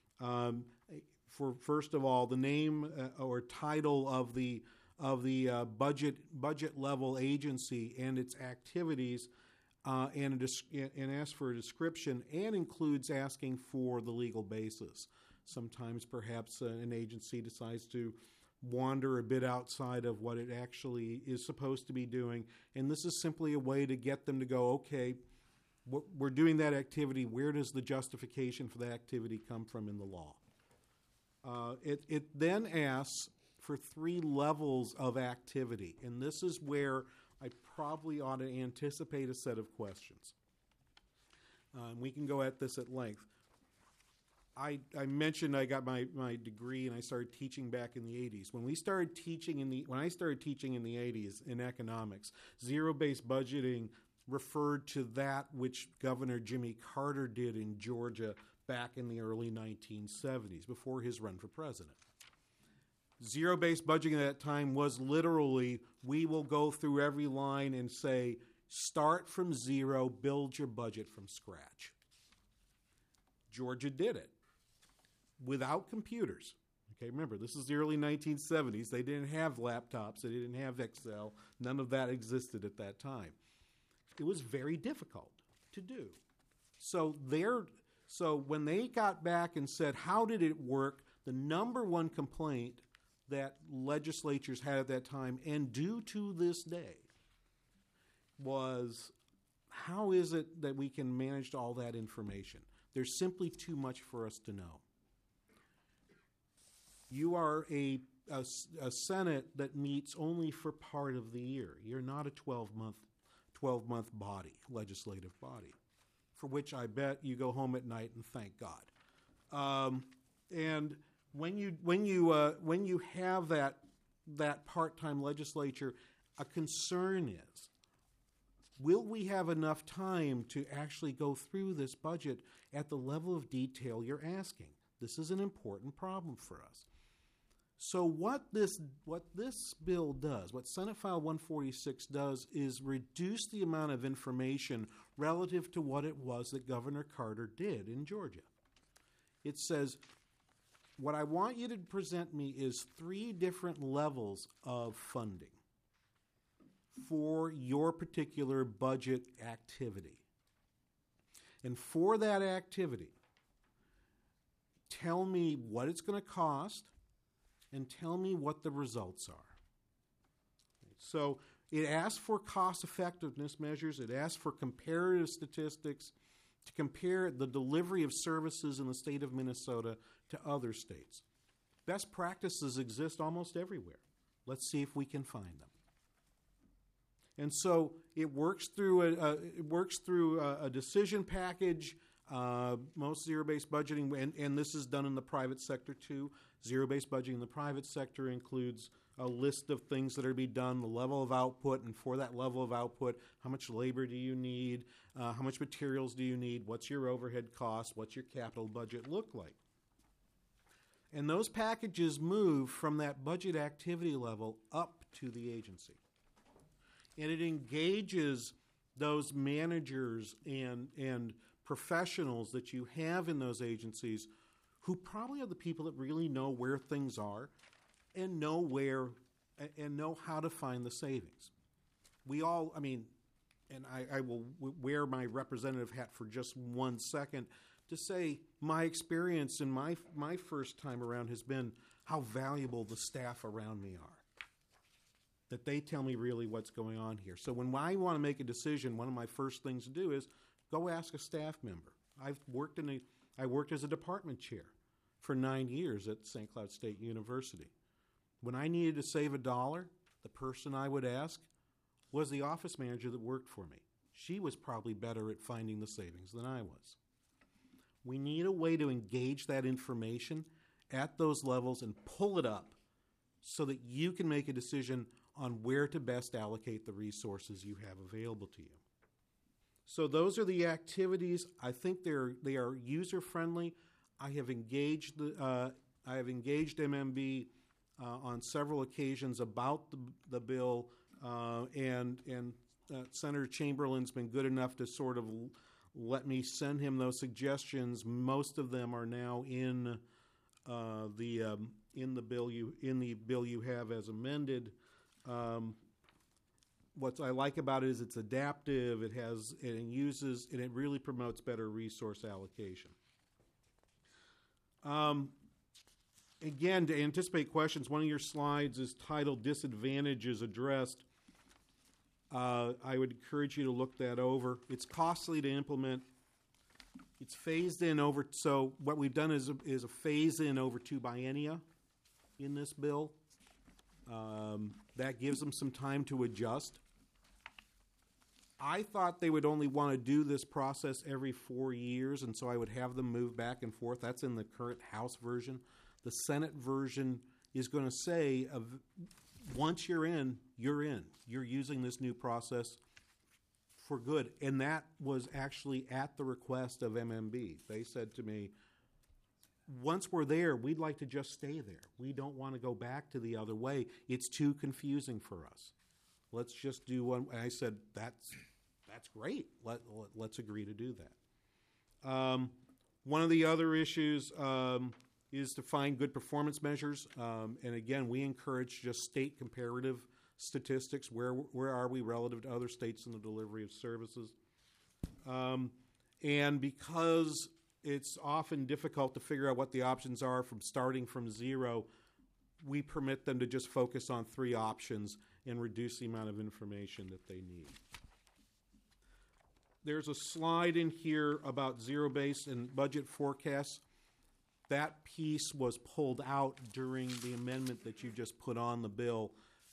first of all, the name or title of the budget level agency and its activities, and asks for a description, and includes asking for the legal basis. Sometimes perhaps an agency decides to wander a bit outside of what it actually is supposed to be doing, and this is simply a way to get them to go, okay, we're doing that activity. Where does the justification for that activity come from in the law? It then asks for 3 levels of activity, and this is where I probably ought to anticipate a set of questions. We can go at this at length. I mentioned I got my degree and I started teaching back in the 80s. When I started teaching in the 80s in economics, zero-based budgeting referred to that which Governor Jimmy Carter did in Georgia back in the early 1970s, before his run for president. Zero-based budgeting at that time was literally, we will go through every line and say, start from zero, build your budget from scratch. Georgia did it without computers. Okay, remember, this is the early 1970s. They didn't have laptops. They didn't have Excel. None of that existed at that time. it was very difficult to do. So when they got back and said, how did it work, the number one complaint that legislatures had at that time, and do to this day, was how is it that we can manage all that information? There's simply too much for us to know. You are a Senate that meets only for part of the year. You're not a 12-month body, legislative body, for which I bet you go home at night and thank God. And when you have that part-time legislature, a concern is, will we have enough time to actually go through this budget at the level of detail you're asking? This is an important problem for us. So what this bill does, what Senate File 146 does, is reduce the amount of information relative to what it was that Governor Carter did in Georgia. It says, what I want you to present me is 3 different levels of funding for your particular budget activity. And for that activity, tell me what it's going to cost and tell me what the results are. So it asks for cost effectiveness measures. It asks for comparative statistics to compare the delivery of services in the state of Minnesota to other states. Best practices exist almost everywhere. Let's see if we can find them. And so it works through a decision package. Most zero-based budgeting, and this is done in the private sector too. Zero-based budgeting in the private sector includes a list of things that are to be done, the level of output, and for that level of output, how much labor do you need, how much materials do you need, what's your overhead cost, what's your capital budget look like. And those packages move from that budget activity level up to the agency. And it engages those managers and professionals that you have in those agencies who probably are the people that really know where things are and know how to find the savings. We all, and I will wear my representative hat for just 1 second to say my experience in my first time around has been how valuable the staff around me are. That they tell me really what's going on here. So when I want to make a decision, one of my first things to do is go ask a staff member. I worked as a department chair for 9 years at St. Cloud State University. When I needed to save $1, the person I would ask was the office manager that worked for me. She was probably better at finding the savings than I was. We need a way to engage that information at those levels and pull it up so that you can make a decision on where to best allocate the resources you have available to you. So those are the activities. I think they are user friendly. I have engaged MMB on several occasions about the bill, and Senator Chamberlain's been good enough to sort of let me send him those suggestions. Most of them are now in the bill you have as amended. What I like about it is it's adaptive. It really promotes better resource allocation. Again, to anticipate questions, one of your slides is titled "Disadvantages Addressed." I would encourage you to look that over. It's costly to implement. It's phased in over. So what we've done is a phase in over 2 biennia in this bill. That gives them some time to adjust. I thought they would only want to do this process every 4 years, and so I would have them move back and forth. That's in the current House version. The Senate version is going to say, once you're in, you're in. You're using this new process for good. And that was actually at the request of MMB. They said to me, once we're there, we'd like to just stay there. We don't want to go back to the other way. It's too confusing for us. Let's just do one. And I said, that's great. Let's agree to do that. One of the other issues is to find good performance measures. And again, we encourage just state comparative statistics. Where are we relative to other states in the delivery of services? And because it's often difficult to figure out what the options are from starting from zero, we permit them to just focus on 3 options and reduce the amount of information that they need. There's a slide in here about zero-based and budget forecasts. That piece was pulled out during the amendment that you just put on the bill.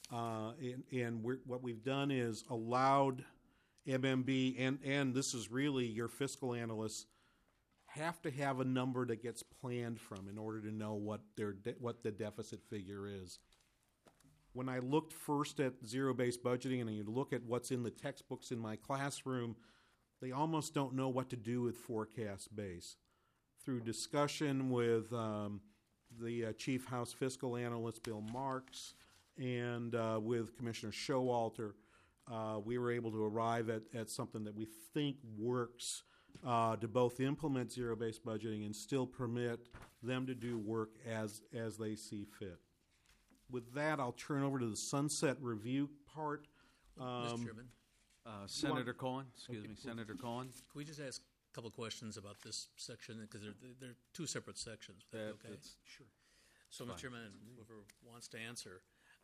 What we've done is allowed MMB, and this is really your fiscal analysts, have to have a number that gets planned from in order to know what the deficit figure is. When I looked first at zero-based budgeting and you look at what's in the textbooks in my classroom, they almost don't know what to do with forecast base. Through discussion with the Chief House Fiscal Analyst, Bill Marks, and with Commissioner Showalter, we were able to arrive at something that we think works to both implement zero-based budgeting and still permit them to do work as they see fit. With that, I'll turn over to the sunset review part. Mr. Chairman? Senator Cohen, Senator Cohen. Can we just ask a couple of questions about this section? Because they're 2 separate sections. Okay? Sure. So, Mr. Chairman, whoever wants to answer,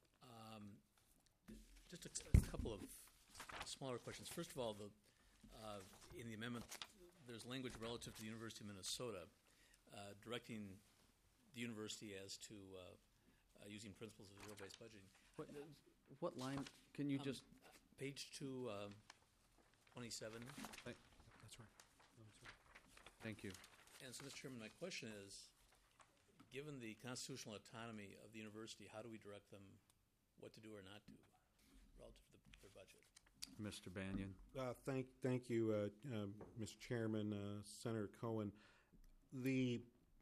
just a couple of smaller questions. First of all, in the amendment, there's language relative to the University of Minnesota directing the university as to using principles of zero-based budgeting. What line? Can you just... Page 2, 27. That's right. Thank you. And so, Mr. Chairman, my question is, given the constitutional autonomy of the university, how do we direct them what to do or not do relative to their budget? Mr. Banyan. Thank you, Mr. Chairman, Senator Cohen. The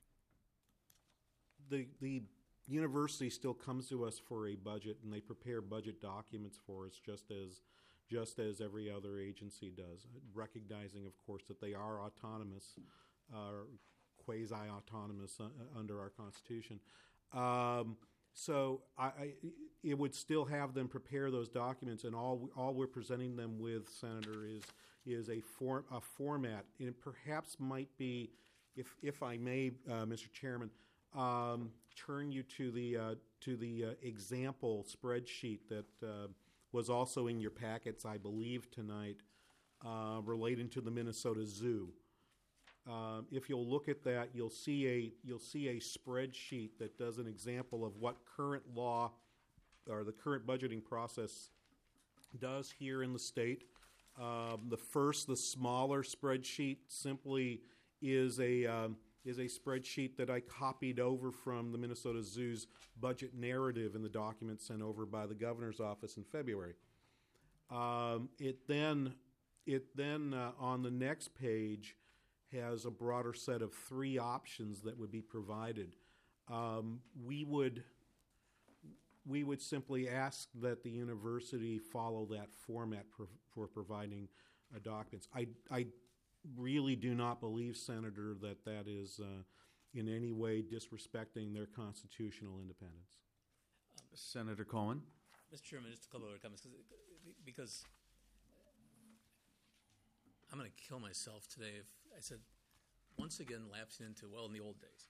university still comes to us for a budget, and they prepare budget documents for us just as every other agency does, recognizing, of course, that they are autonomous, quasi-autonomous under our Constitution. So it would still have them prepare those documents, and all we're presenting them with, Senator, is a format. And it perhaps might be, if I may, Mr. Chairman, turn you to the example spreadsheet that was also in your packets, I believe, tonight, relating to the Minnesota Zoo. If you'll look at that, you'll see a spreadsheet that does an example of what current law or the current budgeting process does here in the state. The smaller spreadsheet simply is a spreadsheet that I copied over from the Minnesota Zoo's budget narrative in the document sent over by the governor's office in February. It then on the next page has a broader set of 3 options that would be provided. We would simply ask that the university follow that format for providing documents. I really do not believe, Senator, that is in any way disrespecting their constitutional independence. Senator Cohen. Mr. Chairman, just a couple other comments, because I'm going to kill myself today if I said, once again, lapsing into, in the old days.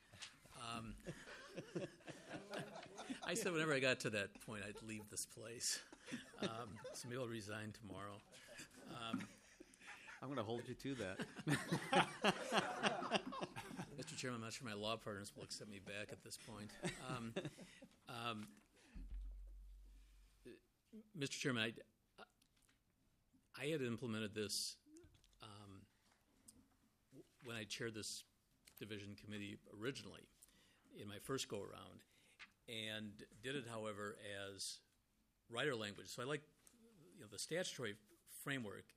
I said whenever I got to that point, I'd leave this place. So maybe I'll resign tomorrow. I'm going to hold you to that. Mr. Chairman, I'm not sure my law partners will accept me back at this point. Mr. Chairman, I had implemented this when I chaired this division committee originally in my first go-around, and did it, however, as writer language. So I like the statutory framework,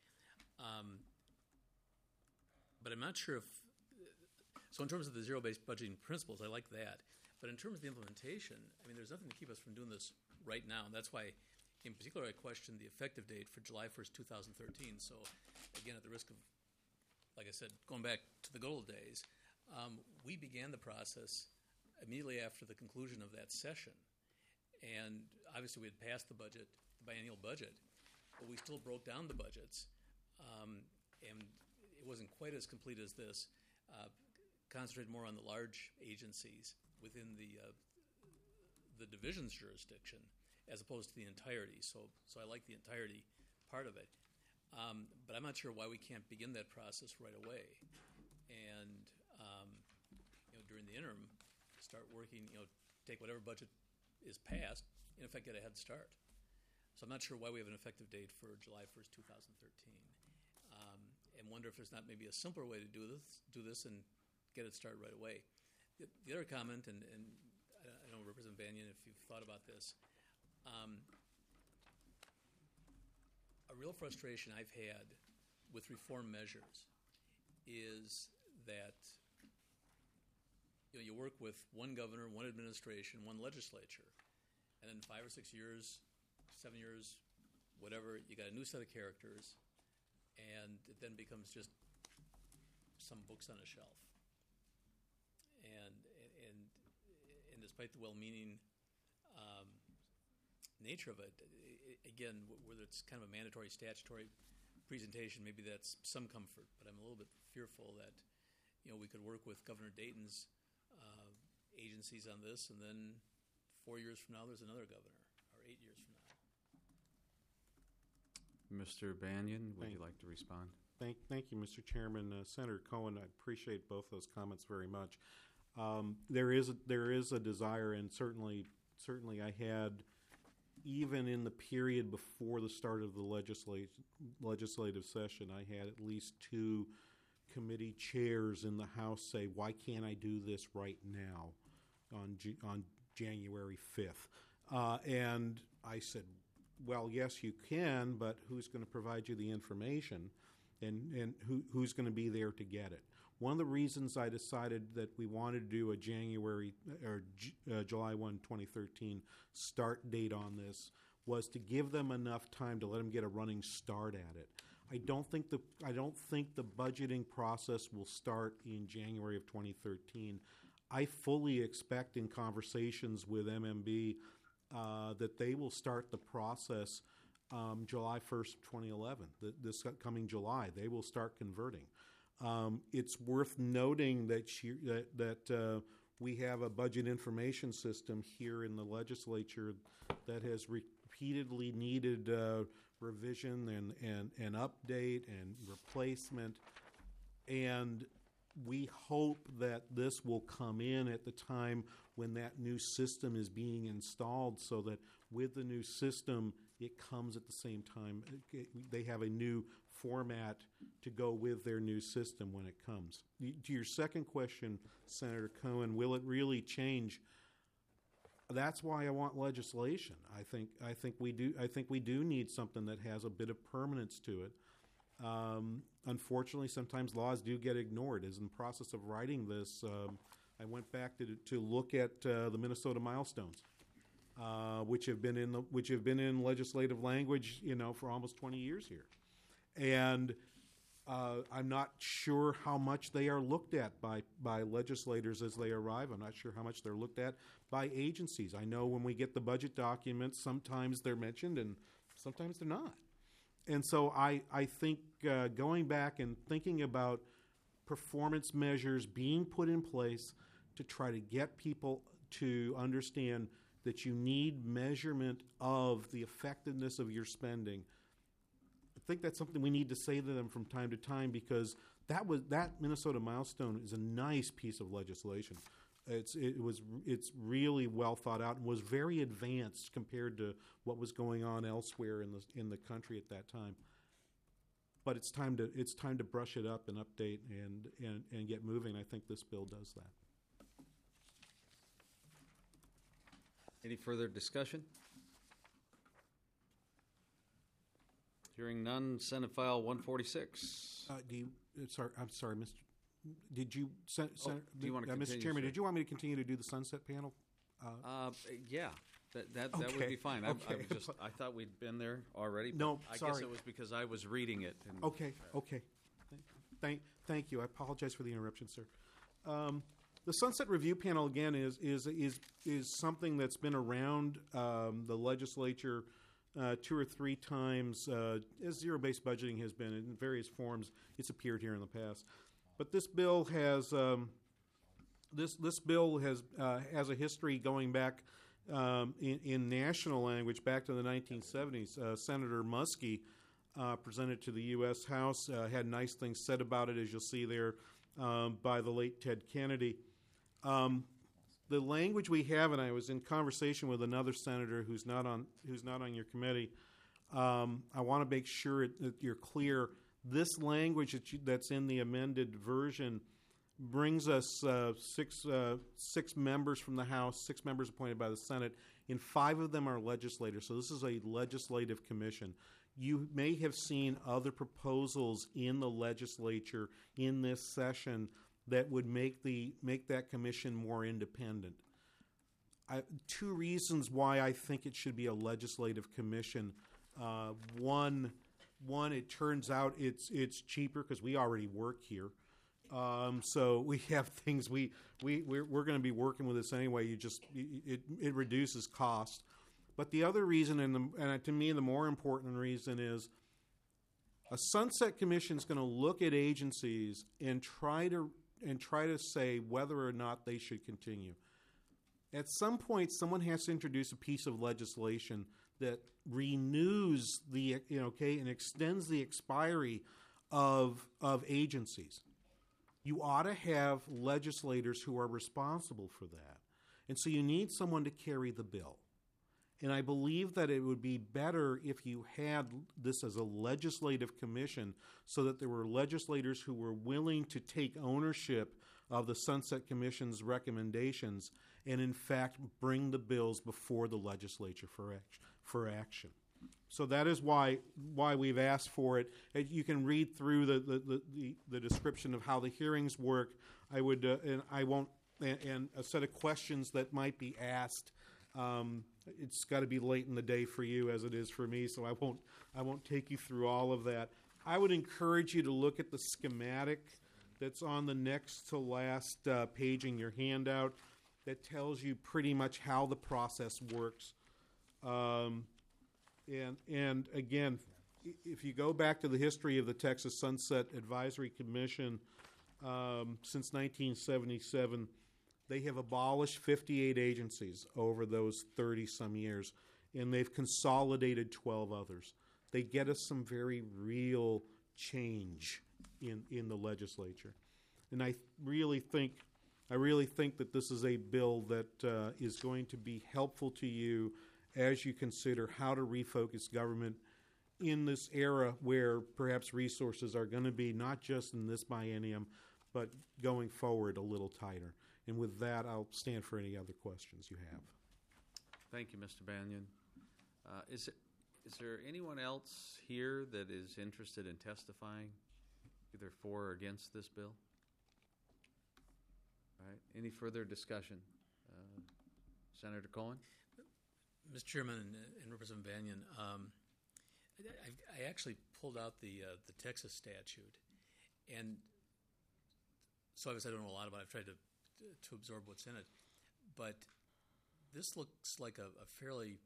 but I'm not sure if – so in terms of the zero-based budgeting principles, I like that. But in terms of the implementation, there's nothing to keep us from doing this right now. And that's why, in particular, I questioned the effective date for July 1st, 2013. So, again, at the risk of, like I said, going back to the good old days, we began the process immediately after the conclusion of that session. And obviously we had passed the budget biennial budget, but we still broke down the budgets, and it wasn't quite as complete as this. Concentrated more on the large agencies within the division's jurisdiction, as opposed to the entirety. So I like the entirety part of it. But I'm not sure why we can't begin that process right away, and during the interim, start working. Take whatever budget is passed, in effect, get a head start. So I'm not sure why we have an effective date for July 1st, 2013, and wonder if there's not maybe a simpler way to do this and get it started right away. The other comment, and I don't know, Representative Banyan, if you've thought about this. A real frustration I've had with reform measures is that you work with one governor, one administration, one legislature, and in 5 or 6 years, 7 years, whatever, you got a new set of characters, and it then becomes just some books on a shelf. And despite the well-meaning nature of it, again, whether it's kind of a mandatory statutory presentation, maybe that's some comfort, but I'm a little bit fearful that we could work with Governor Dayton's agencies on this, and then 4 years from now there's another governor, or 8 years from now. Mr. Banyan, would you like to respond? Thank you, Mr. Chairman. Senator Cohen, I appreciate both those comments very much. There is a desire, and certainly I had, even in the period before the start of the legislative session, I had at least 2 committee chairs in the House say, "Why can't I do this right now on January 5th?" And I said, well, yes, you can, but who's going to provide you the information, and who's going to be there to get it? One of the reasons I decided that we wanted to do a July 1, 2013 start date on this was to give them enough time to let them get a running start at it. I don't think the budgeting process will start in January of 2013. I fully expect in conversations with MMB that they will start the process July 1st, 2011. This coming July, they will start converting. It's worth noting that we have a budget information system here in the legislature that has repeatedly needed revision and update and replacement, and we hope that this will come in at the time when that new system is being installed, so that with the new system it comes at the same time. They have a new format to go with their new system when it comes. To your second question, Senator Cohen, will it really change? That's why I want legislation. I think we do need something that has a bit of permanence to it. Unfortunately, sometimes laws do get ignored. As in the process of writing this, I went back to look at the Minnesota milestones, which have been in legislative language, for almost 20 years here, and I'm not sure how much they are looked at by legislators as they arrive. I'm not sure how much they're looked at by agencies. I know when we get the budget documents, sometimes they're mentioned and sometimes they're not. And so I think going back and thinking about performance measures being put in place to try to get people to understand that you need measurement of the effectiveness of your spending, I think that's something we need to say to them from time to time, because that Minnesota milestone is a nice piece of legislation. It's really well thought out and was very advanced compared to what was going on elsewhere in the country at that time. But it's time to brush it up and update and get moving. I think this bill does that. Any further discussion? Hearing none, Senate File 146. I'm sorry, Mr. Did you, do you want to continue, Mr. Chairman? sir? Did you want me to continue to do the sunset panel? Yeah, that Okay, would be fine. okay. I thought we'd been there already. But No, I sorry. guess it was because I was reading it. And Okay. Thank you. I apologize for the interruption, sir. The Sunset Review Panel, again, is something that's been around the legislature 2 or 3 times, as zero-based budgeting has been in various forms. It's appeared here in the past, but this bill has this bill has a history going back in national language back to the 1970s. Senator Muskie presented to the U.S. House, had nice things said about it, as you'll see there, by the late Ted Kennedy. The language we have, and I was in conversation with another senator who's not on your committee. I want to make sure that you're clear. This language that's in the amended version brings us six members from the House, 6 members appointed by the Senate, and 5 of them are legislators. So this is a legislative commission. You may have seen other proposals in the legislature in this session that would make that commission more independent. 2 reasons why I think it should be a legislative commission. One, it turns out it's cheaper because we already work here. So we have things we're going to be working with this anyway. It reduces cost. But the other reason, and to me the more important reason, is a sunset commission is going to look at agencies and try to say whether or not they should continue. At some point, someone has to introduce a piece of legislation that renews and extends the expiry of agencies. You ought to have legislators who are responsible for that. And so you need someone to carry the bill. And I believe that it would be better if you had this as a legislative commission so that there were legislators who were willing to take ownership of the Sunset Commission's recommendations and, in fact, bring the bills before the legislature for action. So that is why we've asked for it. You can read through the description of how the hearings work. I would and a set of questions that might be asked. It's got to be late in the day for you as it is for me, so I won't take you through all of that. I would encourage you to look at the schematic that's on the next to last page in your handout that tells you pretty much how the process works. And again, if you go back to the history of the Texas Sunset Advisory Commission since 1977, they have abolished 58 agencies over those 30-some years, and they've consolidated 12 others. They get us some very real change in the legislature. And I really think that this is a bill that is going to be helpful to you as you consider how to refocus government in this era where perhaps resources are going to be not just in this biennium, but going forward a little tighter. And with that, I'll stand for any other questions you have. Thank you, Mr. Banyan. Is there anyone else here that is interested in testifying, either for or against this bill? All right. Any further discussion? Senator Cohen? Mr. Chairman and Representative Banyan, I actually pulled out the Texas statute, and so obviously I don't know a lot about it. I've tried to absorb what's in it, but this looks like a fairly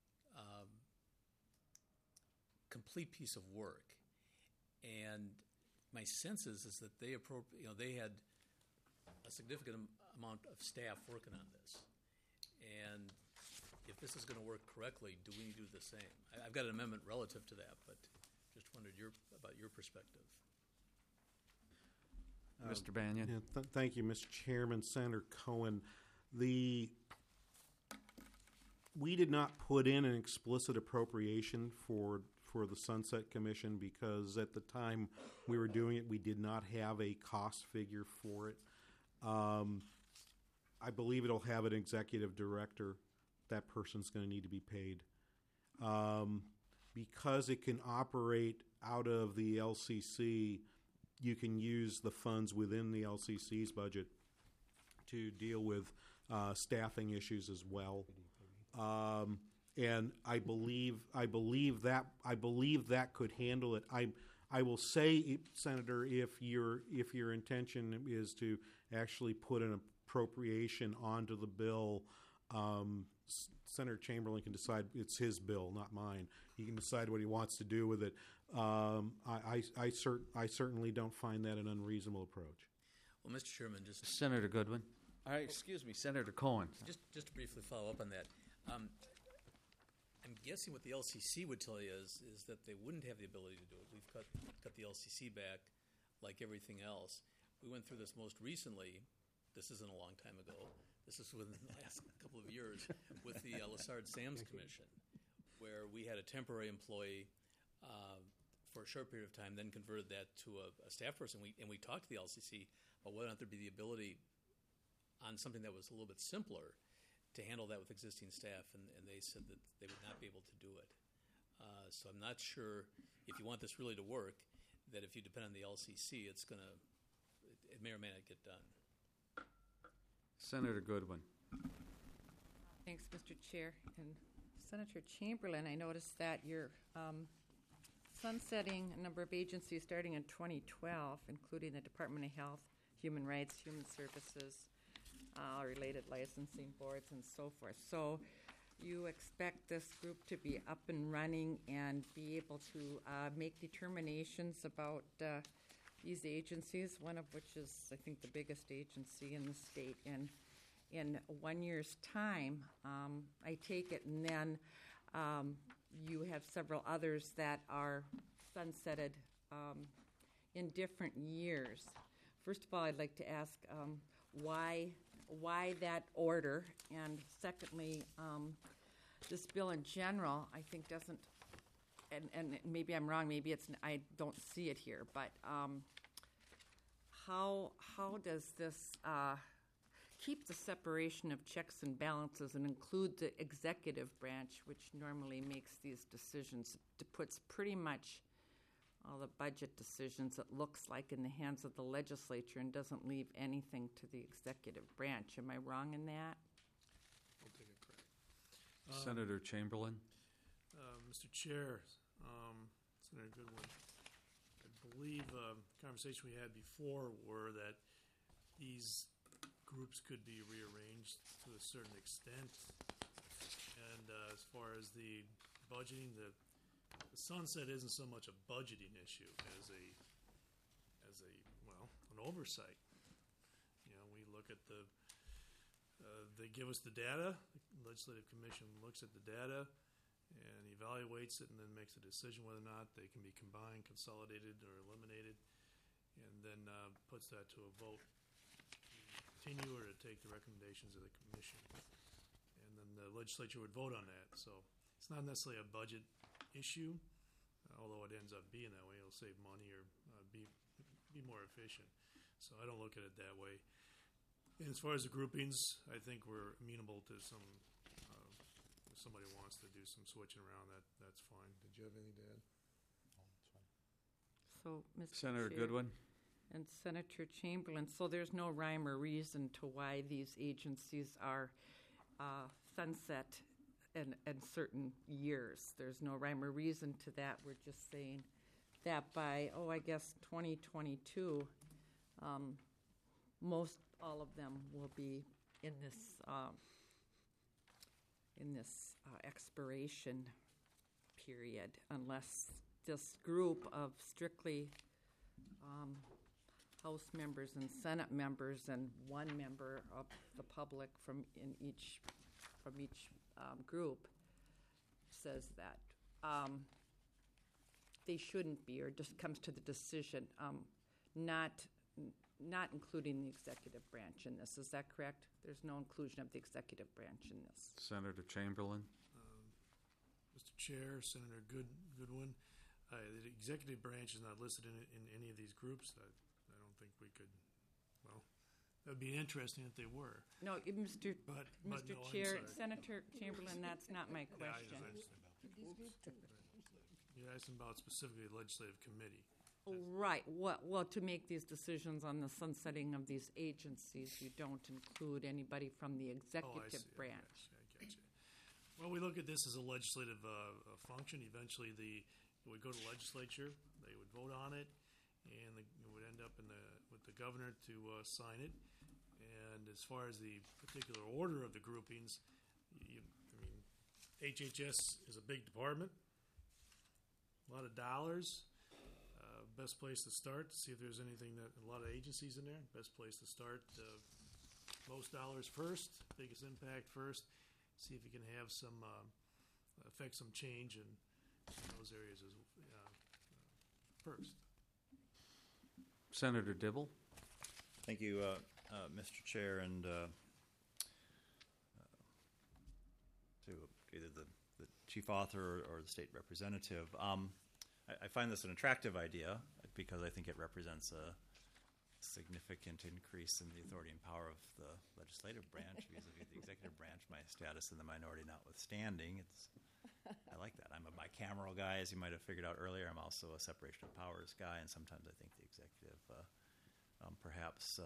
complete piece of work, and my sense is that they had a significant amount of staff working on this, and if this is going to work correctly, do we need to do the same? I've got an amendment relative to that, but just wondered about your perspective. Mr. Banyan. Yeah, thank you, Mr. Chairman. Senator Cohen, we did not put in an explicit appropriation for the Sunset Commission because at the time we were doing it, we did not have a cost figure for it. I believe it'll have an executive director. That person's going to need to be paid. Because it can operate out of the LCC, you can use the funds within the LCC's budget to deal with staffing issues as well. And I believe that could handle it. I will say, Senator, if your intention is to actually put an appropriation onto the bill, Senator Chamberlain can decide it's his bill, not mine. He can decide what he wants to do with it. I certainly don't find that an unreasonable approach. Well, Mr. Chairman, just Senator Goodwin. Excuse me, Senator Cohen. just to briefly follow up on that. I'm guessing what the LCC would tell you is that they wouldn't have the ability to do it. We've cut the LCC back like everything else. We went through this most recently. This isn't a long time ago. This is within the last couple of years with the Lessard Sams Commission, where we had a temporary employee for a short period of time, then converted that to a staff person. We talked to the LCC about whether or not there'd be the ability on something that was a little bit simpler to handle that with existing staff, and they said that they would not be able to do it. So I'm not sure if you want this really to work, that if you depend on the LCC, it may or may not get done. Senator Goodwin. Thanks, Mr. Chair. And Senator Chamberlain, I noticed that you're sunsetting a number of agencies starting in 2012, including the Department of Health, Human Rights, Human Services, related licensing boards, and so forth. So you expect this group to be up and running and be able to make determinations about these agencies, one of which is, I think, the biggest agency in the state, in 1 year's time, I take it, and then you have several others that are sunsetted in different years. First of all, I'd like to ask why that order, and secondly, this bill in general, I think doesn't, and maybe I'm wrong, maybe I don't see it here, but how does this keep the separation of checks and balances and include the executive branch, which normally makes these decisions? It puts pretty much all the budget decisions, it looks like, in the hands of the legislature and doesn't leave anything to the executive branch. Am I wrong in that? I'll take a crack. Senator Chamberlain. Mr. Chair, Senator Goodwin, I believe the conversation we had before were that these groups could be rearranged to a certain extent. And as far as the budgeting, the sunset isn't so much a budgeting issue as an oversight. You know, we look at they give us the data. The Legislative Commission looks at the data and evaluates it, and then makes a decision whether or not they can be combined, consolidated, or eliminated, and then puts that to a vote to continue or to take the recommendations of the commission. And then the legislature would vote on that. So it's not necessarily a budget issue, although it ends up being that way. It'll save money or be more efficient. So I don't look at it that way. And as far as the groupings, I think we're amenable to some. If somebody wants to do some switching around, that's fine. Did you have anything to add? So, Mr. Senator Chair Goodwin. and Senator Chamberlain, so there's no rhyme or reason to why these agencies are sunset in certain years. There's no rhyme or reason to that. We're just saying that by, I guess 2022, most all of them will be in this expiration period, unless this group of strictly House members and Senate members and one member of the public from each group says that they shouldn't be, or just comes to the decision, not including the executive branch in this. Is that correct? There's no inclusion of the executive branch in this. Senator Chamberlain. Mr. Chair, Senator Goodwin, the executive branch is not listed in any of these groups. I don't think we could. Well, that would be interesting if they were. No, Mr. But Mr. no, I'm Chair, sorry. Senator Chamberlain, that's not my question. You're asking about specifically the legislative committee. Right. Well, to make these decisions on the sunsetting of these agencies, you don't include anybody from the executive branch. I get you. Well, we look at this as a legislative function. Eventually, it would go to the legislature. They would vote on it, and it would end up with the governor to sign it. And as far as the particular order of the groupings, HHS is a big department, a lot of dollars. Best place to start to see if there's anything that a lot of agencies in there. Best place to start. Most dollars first, biggest impact first. See if you can have some affect some change in those areas as first. Senator Dibble. Thank you, Mr. Chair, and to either the chief author or the state representative. I find this an attractive idea because I think it represents a significant increase in the authority and power of the legislative branch vis-a-vis the executive branch, my status in the minority notwithstanding. I like that. I'm a bicameral guy, as you might have figured out earlier. I'm also a separation of powers guy, and sometimes I think the executive perhaps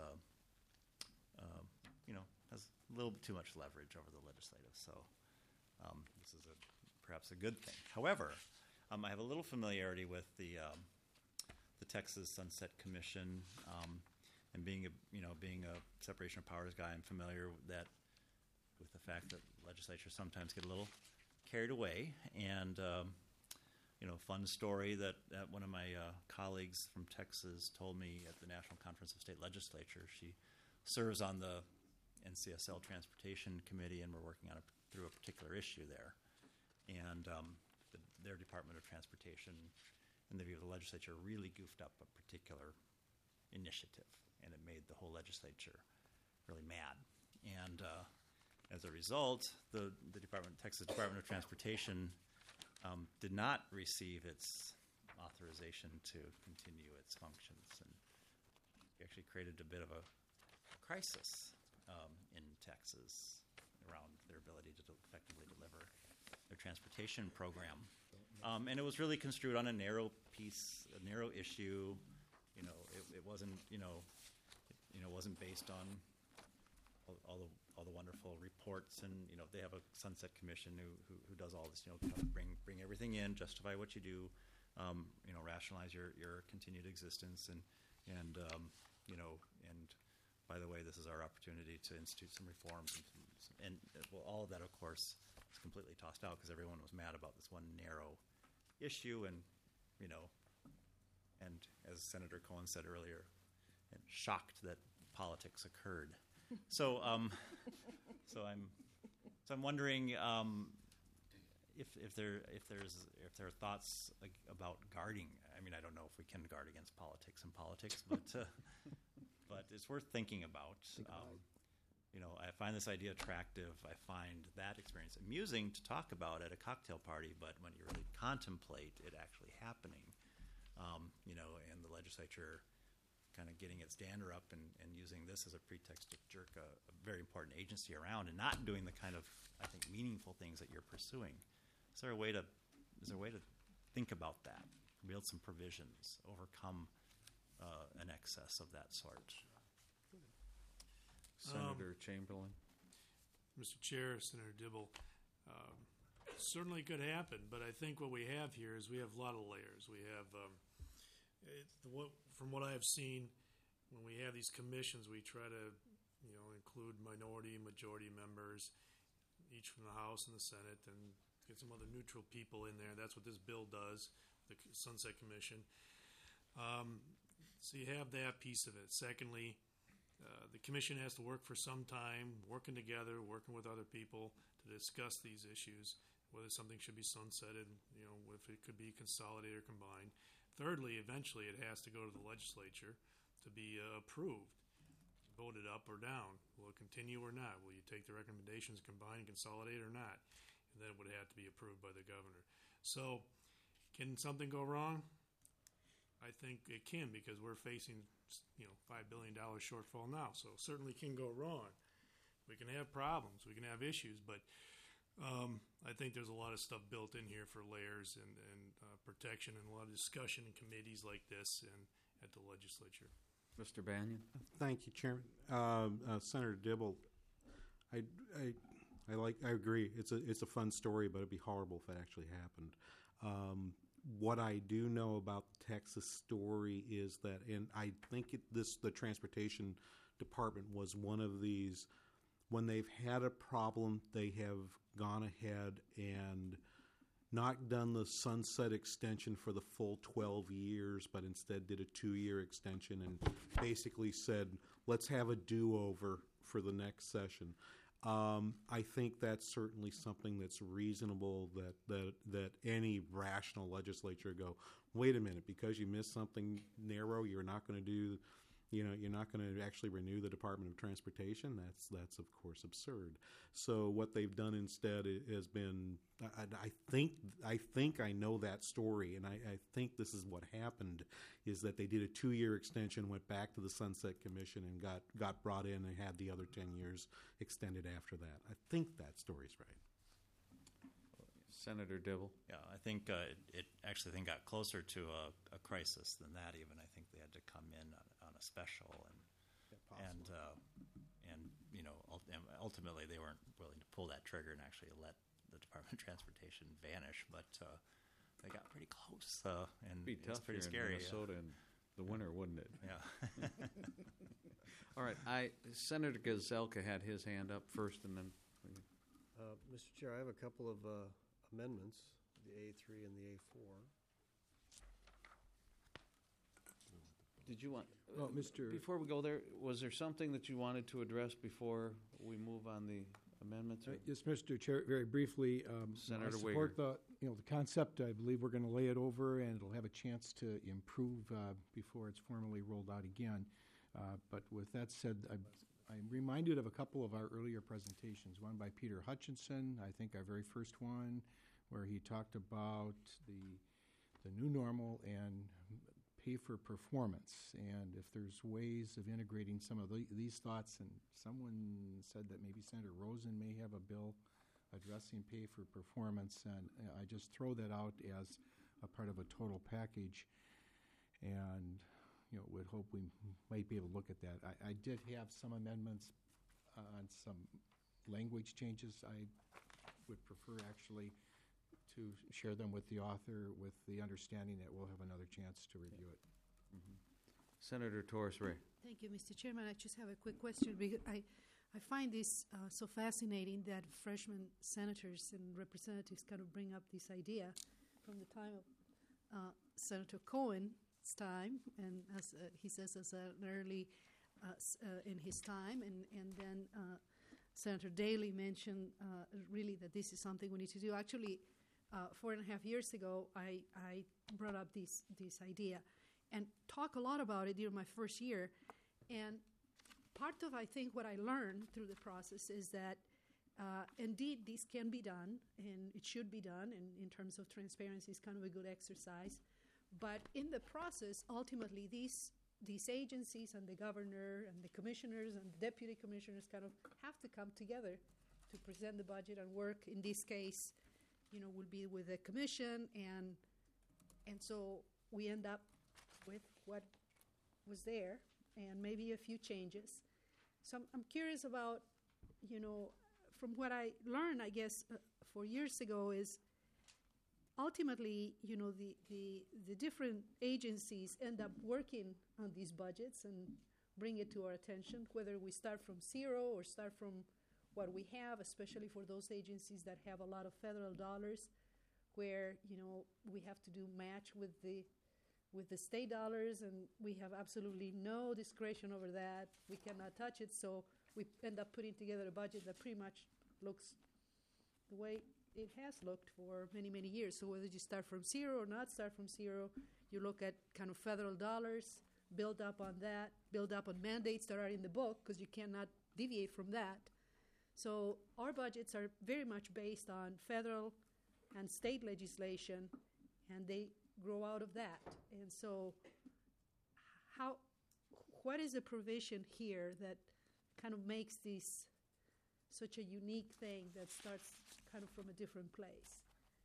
has a little bit too much leverage over the legislative. So this is perhaps a good thing. However, I have a little familiarity with the Texas Sunset Commission, and being a separation of powers guy, I'm familiar with the fact that legislatures sometimes get a little carried away. And fun story that one of my colleagues from Texas told me at the National Conference of State Legislatures. She serves on the NCSL Transportation Committee, and we're working through a particular issue there. And their Department of Transportation, in the view of the legislature, really goofed up a particular initiative, and it made the whole legislature really mad. And as a result, the Texas Department of Transportation did not receive its authorization to continue its functions, and actually created a bit of a crisis in Texas around their ability to effectively deliver their transportation program. And it was really construed on a narrow issue. It wasn't, wasn't based on all the wonderful reports, and they have a Sunset Commission who does all this. Kind of bring everything in, justify what you do, rationalize your continued existence, and by the way, this is our opportunity to institute some reforms, and all of that, of course, was completely tossed out because everyone was mad about this one narrow issue, and and as Senator Cohen said earlier, and shocked that politics occurred. So I'm wondering if there are thoughts about guarding. I mean, I don't know if we can guard against politics in politics, but it's worth thinking about. I find this idea attractive. I find that experience amusing to talk about at a cocktail party, but when you really contemplate it actually happening, and the legislature kind of getting its dander up and using this as a pretext to jerk a very important agency around and not doing the kind of, I think, meaningful things that you're pursuing. Is there a way to think about that, build some provisions, overcome an excess of that sort? Senator Chamberlain. Mr. Chair, Senator Dibble, certainly could happen, but I think what we have here is we have a lot of layers. We have, from what I have seen, when we have these commissions, we try to, include minority and majority members, each from the House and the Senate, and get some other neutral people in there. That's what this bill does, the Sunset Commission. So you have that piece of it. Secondly, the commission has to work for some time, working together, working with other people to discuss these issues, whether something should be sunsetted, if it could be consolidated or combined. Thirdly, eventually it has to go to the legislature to be approved, voted up or down. Will it continue or not? Will you take the recommendations, combine, consolidate or not? And then it would have to be approved by the governor. So can something go wrong? I think it can, because we're facing $5 billion shortfall now, so it certainly can go wrong. We can have problems, we can have issues, but I think there's a lot of stuff built in here for layers and protection, and a lot of discussion in committees like this and at the legislature. Mr. Banyan. Thank you, Chairman. Senator Dibble, I agree. It's a fun story, but it'd be horrible if it actually happened. What I do know about the Texas story is that, and I think the Transportation Department was one of these, when they've had a problem, they have gone ahead and not done the sunset extension for the full 12 years, but instead did a 2-year extension and basically said, let's have a do-over for the next session. I think that's certainly something that's reasonable that any rational legislature go, wait a minute, because you missed something narrow, you're not going to do, you're not going to actually renew the Department of Transportation. That's of course absurd. So what they've done instead has been, I think I know that story, and I think this is what happened, is that they did a 2-year extension, went back to the Sunset Commission, and got brought in and had the other 10 years extended after that. I think that story's right. Senator Dibble. Yeah, I think it actually got closer to a crisis than that. Even I think they had to come in on a special, and ultimately they weren't willing to pull that trigger and actually let the Department of Transportation vanish. But they got pretty close, and It'd be it's tough pretty here scary. in Minnesota in the winter, wouldn't it? Yeah. All right, Senator Gazelka had his hand up first, and then. Mr. Chair, I have a couple of amendments, the A3 and the A4. Did you want, Well, Mr. before we go there, was there something that you wanted to address before we move on the amendments? Yes, Mr. Chair, very briefly, Senator I support the concept. I believe we're going to lay it over, and it'll have a chance to improve before it's formally rolled out again. But with that said, I'm reminded of a couple of our earlier presentations, one by Peter Hutchinson, I think our very first one, where he talked about the new normal and pay for performance, and if there's ways of integrating some of these thoughts, and someone said that maybe Senator Rosen may have a bill addressing pay for performance, and I just throw that out as a part of a total package, and would hope we might be able to look at that. I did have some amendments on some language changes. I would prefer actually to share them with the author with the understanding that we'll have another chance to review it. Mm-hmm. Senator Torres Ray. Thank you, Mr. Chairman. I just have a quick question, because I find this so fascinating that freshman senators and representatives kind of bring up this idea from the time of Senator Cohen's time, and as he says, as an early in his time, and then Senator Daley mentioned really that this is something we need to do. Actually, 4.5 years ago, I brought up this idea and talk a lot about it during my first year. And part of, I think, what I learned through the process is that indeed this can be done, and it should be done, and in terms of transparency, it's kind of a good exercise. But in the process, ultimately, these agencies and the governor and the commissioners and the deputy commissioners kind of have to come together to present the budget and work. In this case, will be with the commission, and so we end up with what was there and maybe a few changes. So I'm curious about, from what I learned, I guess, 4 years ago, is ultimately, the different agencies end up working on these budgets and bring it to our attention, whether we start from zero or start from what we have, especially for those agencies that have a lot of federal dollars, where we have to do match with the state dollars, and we have absolutely no discretion over that. We cannot touch it, so we end up putting together a budget that pretty much looks the way it has looked for many, many years. So whether you start from zero or not start from zero, you look at kind of federal dollars, build up on that, build up on mandates that are in the book, because you cannot deviate from that. So our budgets are very much based on federal and state legislation, and they grow out of that. And so what is the provision here that kind of makes this such a unique thing that starts kind of from a different place?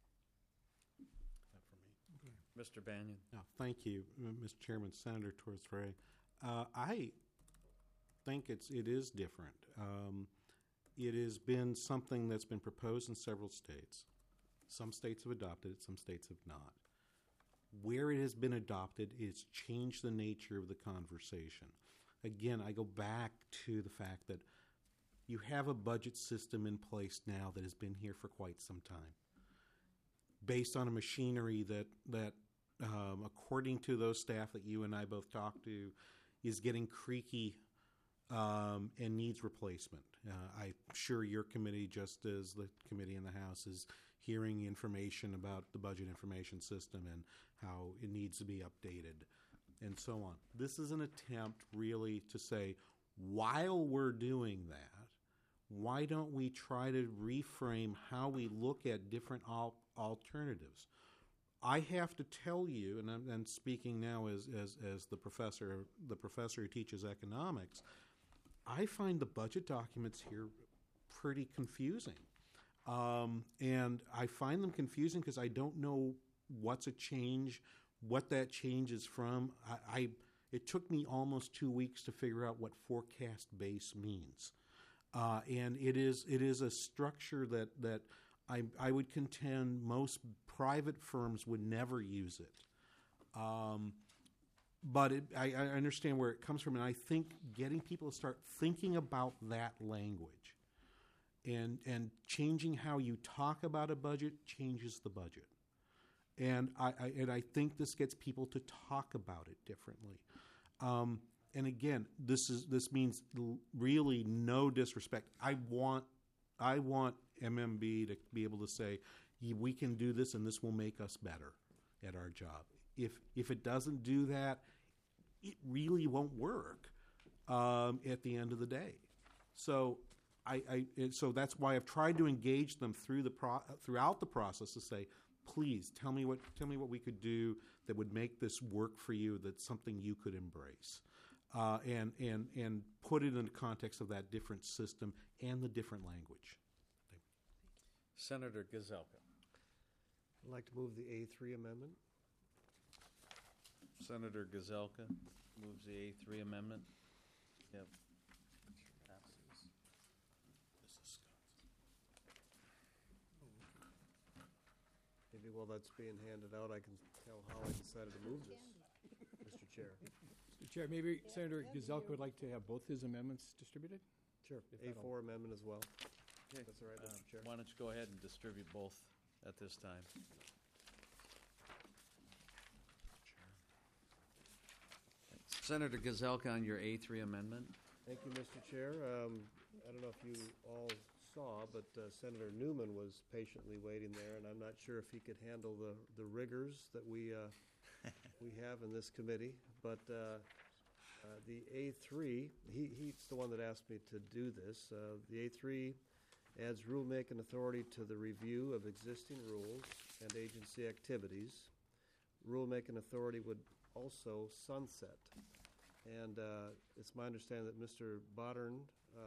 Mr. Banyan. No, thank you, Mr. Chairman. Senator Torres Ray. I think it is different. It has been something that's been proposed in several states. Some states have adopted it, some states have not. Where it has been adopted, it's changed the nature of the conversation. Again, I go back to the fact that you have a budget system in place now that has been here for quite some time, based on a machinery that according to those staff that you and I both talked to, is getting creaky and needs replacement. I'm sure your committee, just as the committee in the House, is hearing information about the budget information system and how it needs to be updated and so on. This is an attempt really to say, while we're doing that, why don't we try to reframe how we look at different alternatives? I have to tell you, and I'm speaking now as the professor who teaches economics, I find the budget documents here pretty confusing. And I find them confusing because I don't know what's a change, what that change is from. It took me almost 2 weeks to figure out what forecast base means. And it is a structure that I would contend most private firms would never use it. But I understand where it comes from, and I think getting people to start thinking about that language and changing how you talk about a budget changes the budget. And I think this gets people to talk about it differently. And again, this means really no disrespect. I want MMB to be able to say, we can do this and this will make us better at our job. If it doesn't do that, it really won't work at the end of the day. So so that's why I've tried to engage them throughout the process to say, please tell me what we could do that would make this work for you. That's something you could embrace, and put it in the context of that different system and the different language. Senator Gazelka. I'd like to move the A3 amendment. Senator Gazelka moves the A3 amendment. Yep. Maybe while that's being handed out, I can tell how I decided to move this, Mr. Chair. Mr. Chair, maybe Senator Gazelka would like to have both his amendments distributed? Sure. If A4 amendment as well. Okay. That's all right, Mr. Chair. Why don't you go ahead and distribute both at this time? Senator Gazelka on your A3 amendment. Thank you, Mr. Chair. I don't know if you all saw, but Senator Newman was patiently waiting there, and I'm not sure if he could handle the rigors that we have in this committee. But the A3, he's the one that asked me to do this. The A3 adds rulemaking authority to the review of existing rules and agency activities. Rulemaking authority would also sunset. And it's my understanding that Mr. Bodern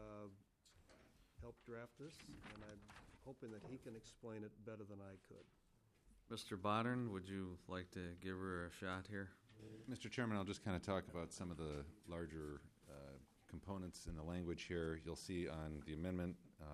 helped draft this, and I'm hoping that he can explain it better than I could. Mr. Bodern, would you like to give her a shot here? Mr. Chairman, I'll just kind of talk about some of the larger components in the language here. You'll see on the amendment,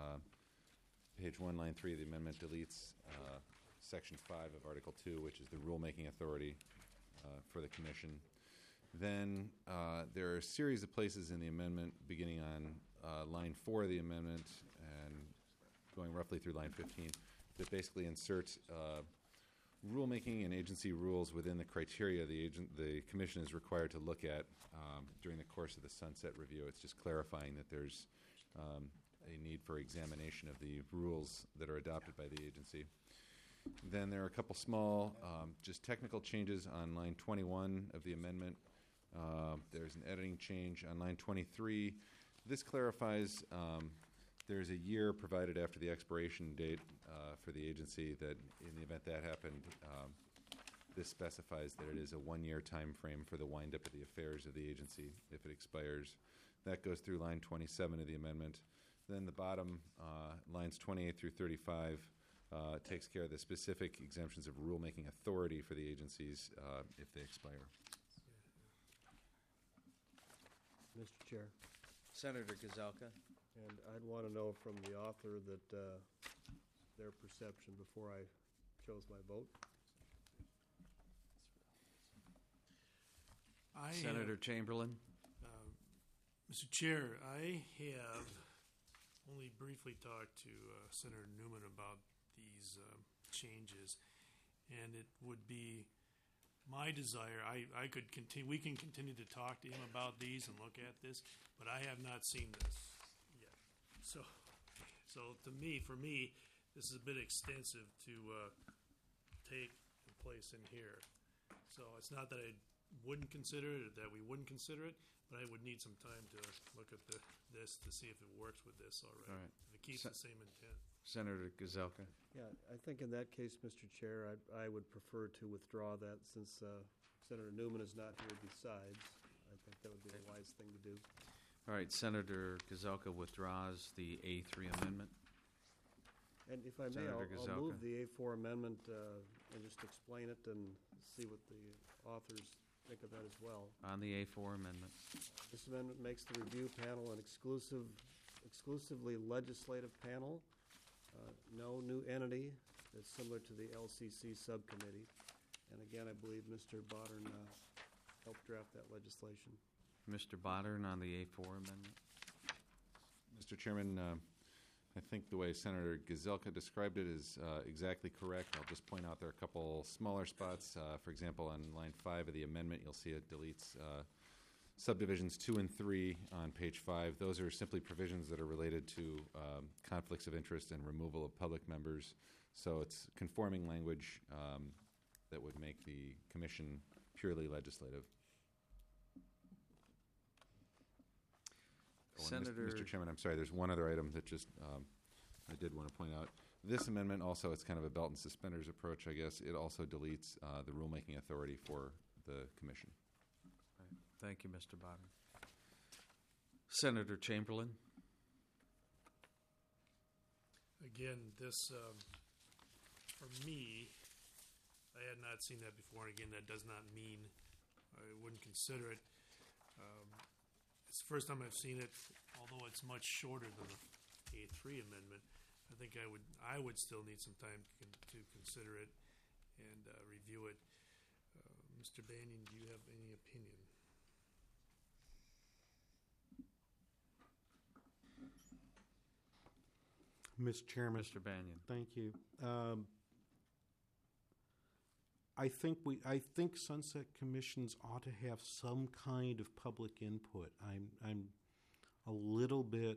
page 1, line 3, the amendment deletes section 5 of Article 2, which is the rulemaking authority for the commission. Then there are a series of places in the amendment beginning on line 4 of the amendment and going roughly through line 15 that basically inserts rulemaking and agency rules within the criteria the commission is required to look at during the course of the sunset review. It's just clarifying that there's a need for examination of the rules that are adopted by the agency. Then there are a couple small just technical changes on line 21 of the amendment. There's an editing change on line 23. This clarifies there's a year provided after the expiration date for the agency that in the event that happened, this specifies that it is a 1-year time frame for the windup of the affairs of the agency if it expires. That goes through line 27 of the amendment. Then the bottom, lines 28 through 35, takes care of the specific exemptions of rulemaking authority for the agencies if they expire. Mr. Chair. Senator Gazelka. And I'd want to know from the author that their perception before I chose my vote. Senator Chamberlain. Mr. Chair, I have only briefly talked to Senator Newman about these changes, and it would be my desire. I could continue. We can continue to talk to him about these and look at this, but I have not seen this yet. So to me, for me, this is a bit extensive to take place in here. So it's not that I wouldn't consider it or that we wouldn't consider it, but I would need some time to look at this to see if it works with this already. All right. If it keeps the same intent. Senator Gazelka. Yeah, I think in that case, Mr. Chair, I would prefer to withdraw that since Senator Newman is not here besides. I think that would be a wise thing to do. All right, Senator Gazelka withdraws the A3 amendment. And if I may, Senator I'll move the A4 amendment and just explain it and see what the authors think of that as well. On the A4 amendment. This amendment makes the review panel an exclusively legislative panel. No new entity. It's similar to the LCC subcommittee. And again, I believe Mr. Bodern helped draft that legislation. Mr. Bodern on the A4 amendment. Mr. Chairman, I think the way Senator Gazelka described it is exactly correct. I'll just point out there are a couple smaller spots. For example, on line 5 of the amendment, you'll see it deletes subdivisions 2 and 3 on page 5. Those are simply provisions that are related to conflicts of interest and removal of public members. So it's conforming language that would make the commission purely legislative. Senator Mr. Chairman, I'm sorry, there's one other item that just I did want to point out. This amendment also, it's kind of a belt and suspenders approach, I guess. It also deletes the rulemaking authority for the commission. Thank you, Mr. Bodden. Senator Chamberlain. Again, this, for me, I had not seen that before. And again, that does not mean I wouldn't consider it. It's the first time I've seen it, although it's much shorter than the A3 amendment. I think I would still need some time to consider it and review it. Mr. Banyan, do you have any opinion? Mr. Chairman. Mr. Banyan. Thank you. I think Sunset Commissions ought to have some kind of public input. I'm a little bit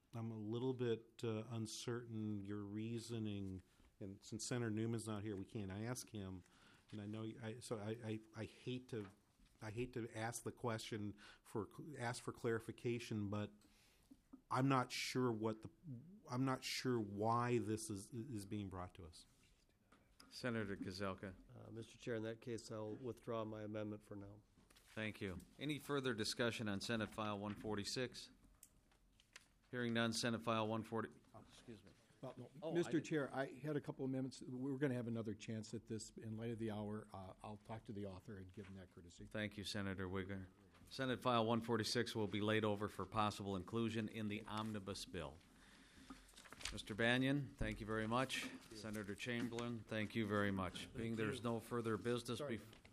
uncertain your reasoning, and since Senator Newman's not here, we can't ask him. And I know I hate to ask the question ask for clarification, but I'm not sure why this is being brought to us. Senator Gazelka. Mr. Chair, in that case, I'll withdraw my amendment for now. Thank you. Any further discussion on Senate File 146? Hearing none, Senate File 140. Excuse me. Well, no, Mr. Chair, I had a couple of amendments. We're going to have another chance at this in light of the hour. I'll talk to the author and give him that courtesy. Thank you, Senator Wigger. Senate File 146 will be laid over for possible inclusion in the omnibus bill. Mr. Banyan, thank you very much. Senator Chamberlain, thank you very much. Being there's no further business before.